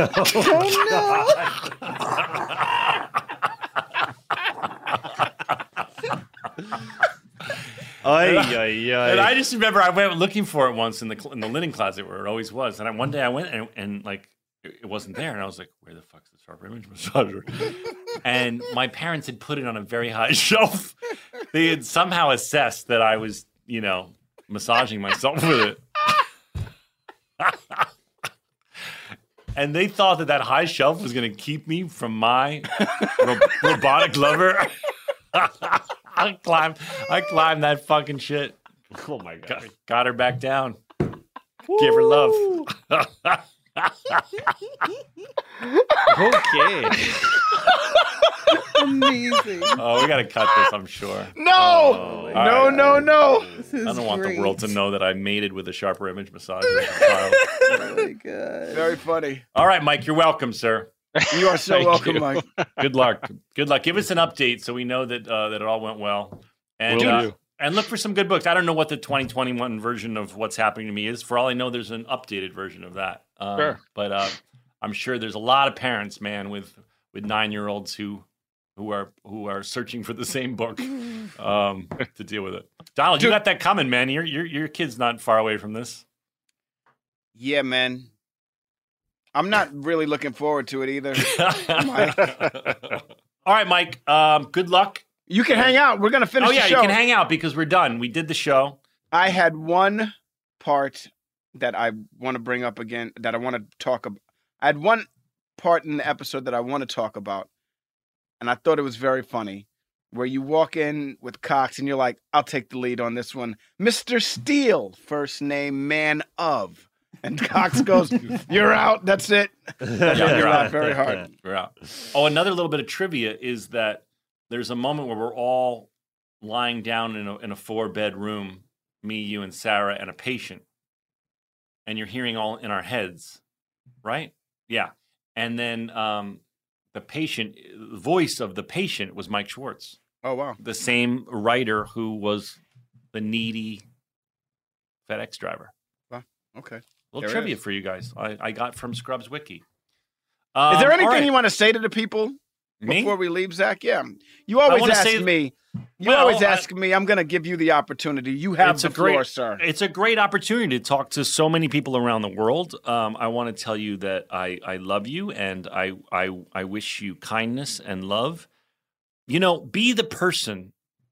Ay, ay, ay. And I just remember I went looking for it once in the linen closet where it always was. And one day I went and it wasn't there. And I was like, where the fuck's the sharper image massager? And my parents had put it on a very high shelf. They had somehow assessed that I was, massaging myself with it. And they thought that high shelf was going to keep me from my robotic lover. I climbed that fucking shit. Oh my God. Got her back down. Give her love. Okay. Amazing. Oh, we got to cut this, I'm sure. No! Oh, all right. No. This is I don't want the world to great. know that I mated with a sharper image massager as a child. Oh my god. Very funny. All right, Mike, you're welcome, sir. You are so Thank welcome, you. Mike. Good luck. Good luck. Give us an update so we know that that it all went well. And Will do. and look for some good books. I don't know what the 2021 version of What's Happening to Me is. For all I know, there's an updated version of that. Sure. But I'm sure there's a lot of parents, man, with 9-year-olds who are searching for the same book to deal with it. Donald, you got that coming, man. Your kid's not far away from this. Yeah, man. I'm not really looking forward to it either. All right, Mike. Good luck. You can hang out. We're gonna finish Oh yeah, the show. you can hang out because we're done. We did the show. I had one part that I want to bring up again that I want to talk about. I had one part in the episode that I want to talk about, and I thought it was very funny, where you walk in with Cox and you're like, "I'll take the lead on this one, Mr. Steele, first name man of," and Cox goes, "You're out. That's it." That made me laugh very hard. We're out. Oh, another little bit of trivia is that there's a moment where we're all lying down in a 4-bed room, me, you, and Sarah, and a patient, and you're hearing all in our heads, right? Yeah. And then voice of the patient was Mike Schwartz, Oh wow. the same writer who was the needy FedEx driver. Okay. Little There it trivia is. for you guys. I got from Scrubs Wiki. Is there all anything right. you want to say to the people Me? before we leave, Zach? Yeah. You always wanna ask say- me. You Well, always ask me. I'm going to give you the opportunity. You have It's the a great- floor, sir. It's a great opportunity to talk to so many people around the world. I want to tell you that I love you and I wish you kindness and love. You know, be the person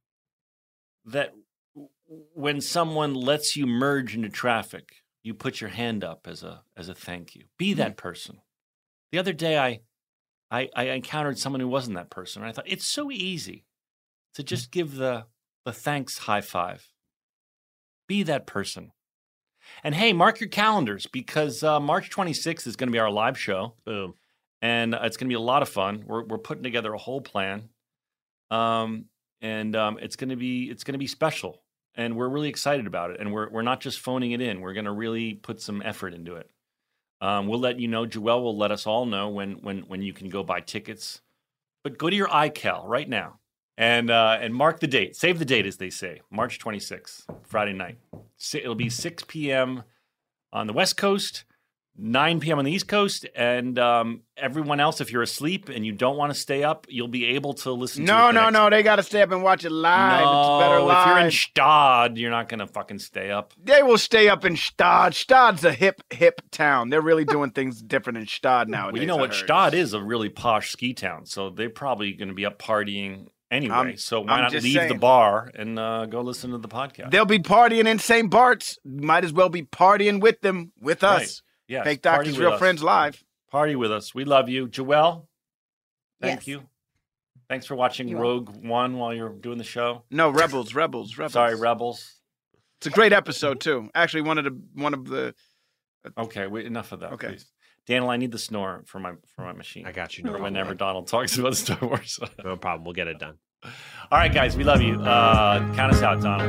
that when someone lets you merge into traffic, you put your hand up as a thank you. Be that person. The other day I encountered someone who wasn't that person, and I thought it's so easy to just give the thanks high five. Be that person. And hey, mark your calendars because March 26th is going to be our live show. Boom. And it's going to be a lot of fun. We're putting together a whole plan. And it's going to be special. And we're really excited about it. And we're not just phoning it in. We're going to really put some effort into it. We'll let you know. Joelle will let us all know when you can go buy tickets. But go to your iCal right now and mark the date. Save the date, as they say. March 26th, Friday night. It'll be 6 p.m. on the West Coast, 9 p.m. on the East Coast, and everyone else, if you're asleep and you don't want to stay up, you'll be able to listen to it. No. They got to stay up and watch it live. No, It's better live. if you're in Stad, you're not going to fucking stay up. They will stay up in Stad. Stad's a hip town. They're really doing things different in Stad nowadays. Well, you know I what? heard. Stad is a really posh ski town, so they're probably going to be up partying anyway. So why I'm not just leave the saying. bar and go listen to the podcast? They'll be partying in St. Bart's. Might as well be partying with them, with us. Right. Yes, Fake party Doctors, with Real us. Friends Live. Party with us. We love you. Joelle, thank Yes. you. Thanks for watching You're Rogue One while you're doing the show. No, Rebels. Sorry, Rebels. It's a great episode too. Actually, one of the. Okay, enough of that, Okay. please. Daniel, I need the snore for my machine. I got you. For whenever Donald talks about Star Wars. No problem. We'll get it done. All right, guys, we love you. Count us out, Donald.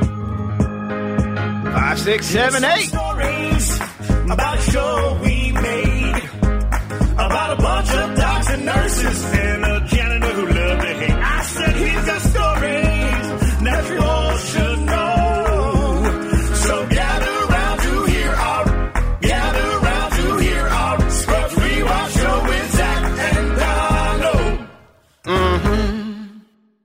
5, 6, 7, 8. Stories about a show we made about a bunch of docs and nurses and a janitor who loved to hate. I said he's got stories that you all should know. So gather round to hear our Scrubs Rewatch show with Zach and Donald.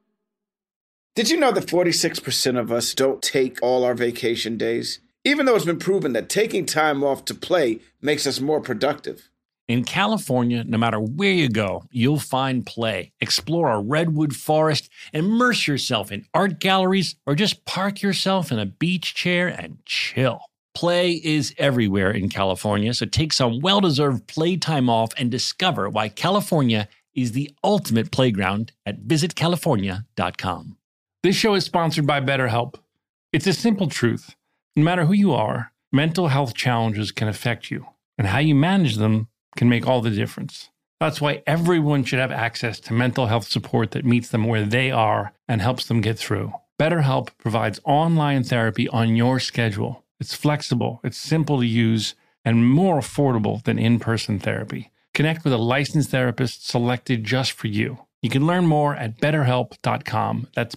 Did you know that 46% of us don't take all our vacation days? Even though it's been proven that taking time off to play makes us more productive. In California, no matter where you go, you'll find play. Explore a redwood forest, immerse yourself in art galleries, or just park yourself in a beach chair and chill. Play is everywhere in California, so take some well-deserved playtime off and discover why California is the ultimate playground at visitcalifornia.com. This show is sponsored by BetterHelp. It's a simple truth. No matter who you are, mental health challenges can affect you, and how you manage them can make all the difference. That's why everyone should have access to mental health support that meets them where they are and helps them get through. BetterHelp provides online therapy on your schedule. It's flexible, it's simple to use, and more affordable than in-person therapy. Connect with a licensed therapist selected just for you. You can learn more at betterhelp.com. That's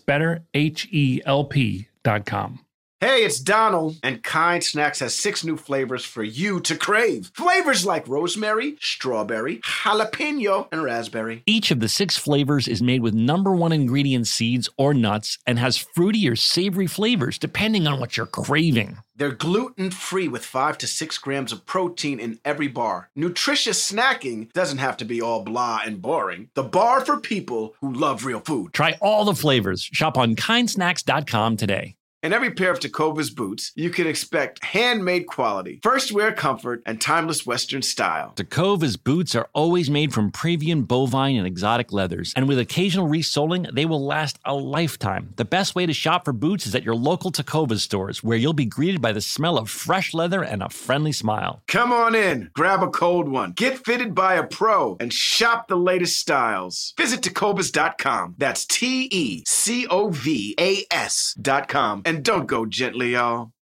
betterhelp.com. Hey, it's Donald, and Kind Snacks has 6 new flavors for you to crave. Flavors like rosemary, strawberry, jalapeno, and raspberry. Each of the 6 flavors is made with #1 ingredient seeds or nuts and has fruity or savory flavors depending on what you're craving. They're gluten-free with 5 to 6 grams of protein in every bar. Nutritious snacking doesn't have to be all blah and boring. The bar for people who love real food. Try all the flavors. Shop on kindsnacks.com today. In every pair of Tecovas boots, you can expect handmade quality, first wear comfort, and timeless Western style. Tecovas boots are always made from premium bovine and exotic leathers, and with occasional resoling, they will last a lifetime. The best way to shop for boots is at your local Tecovas stores, where you'll be greeted by the smell of fresh leather and a friendly smile. Come on in, grab a cold one, get fitted by a pro, and shop the latest styles. Visit Tecovas.com. That's TECOVAS.com. And don't go gently, y'all.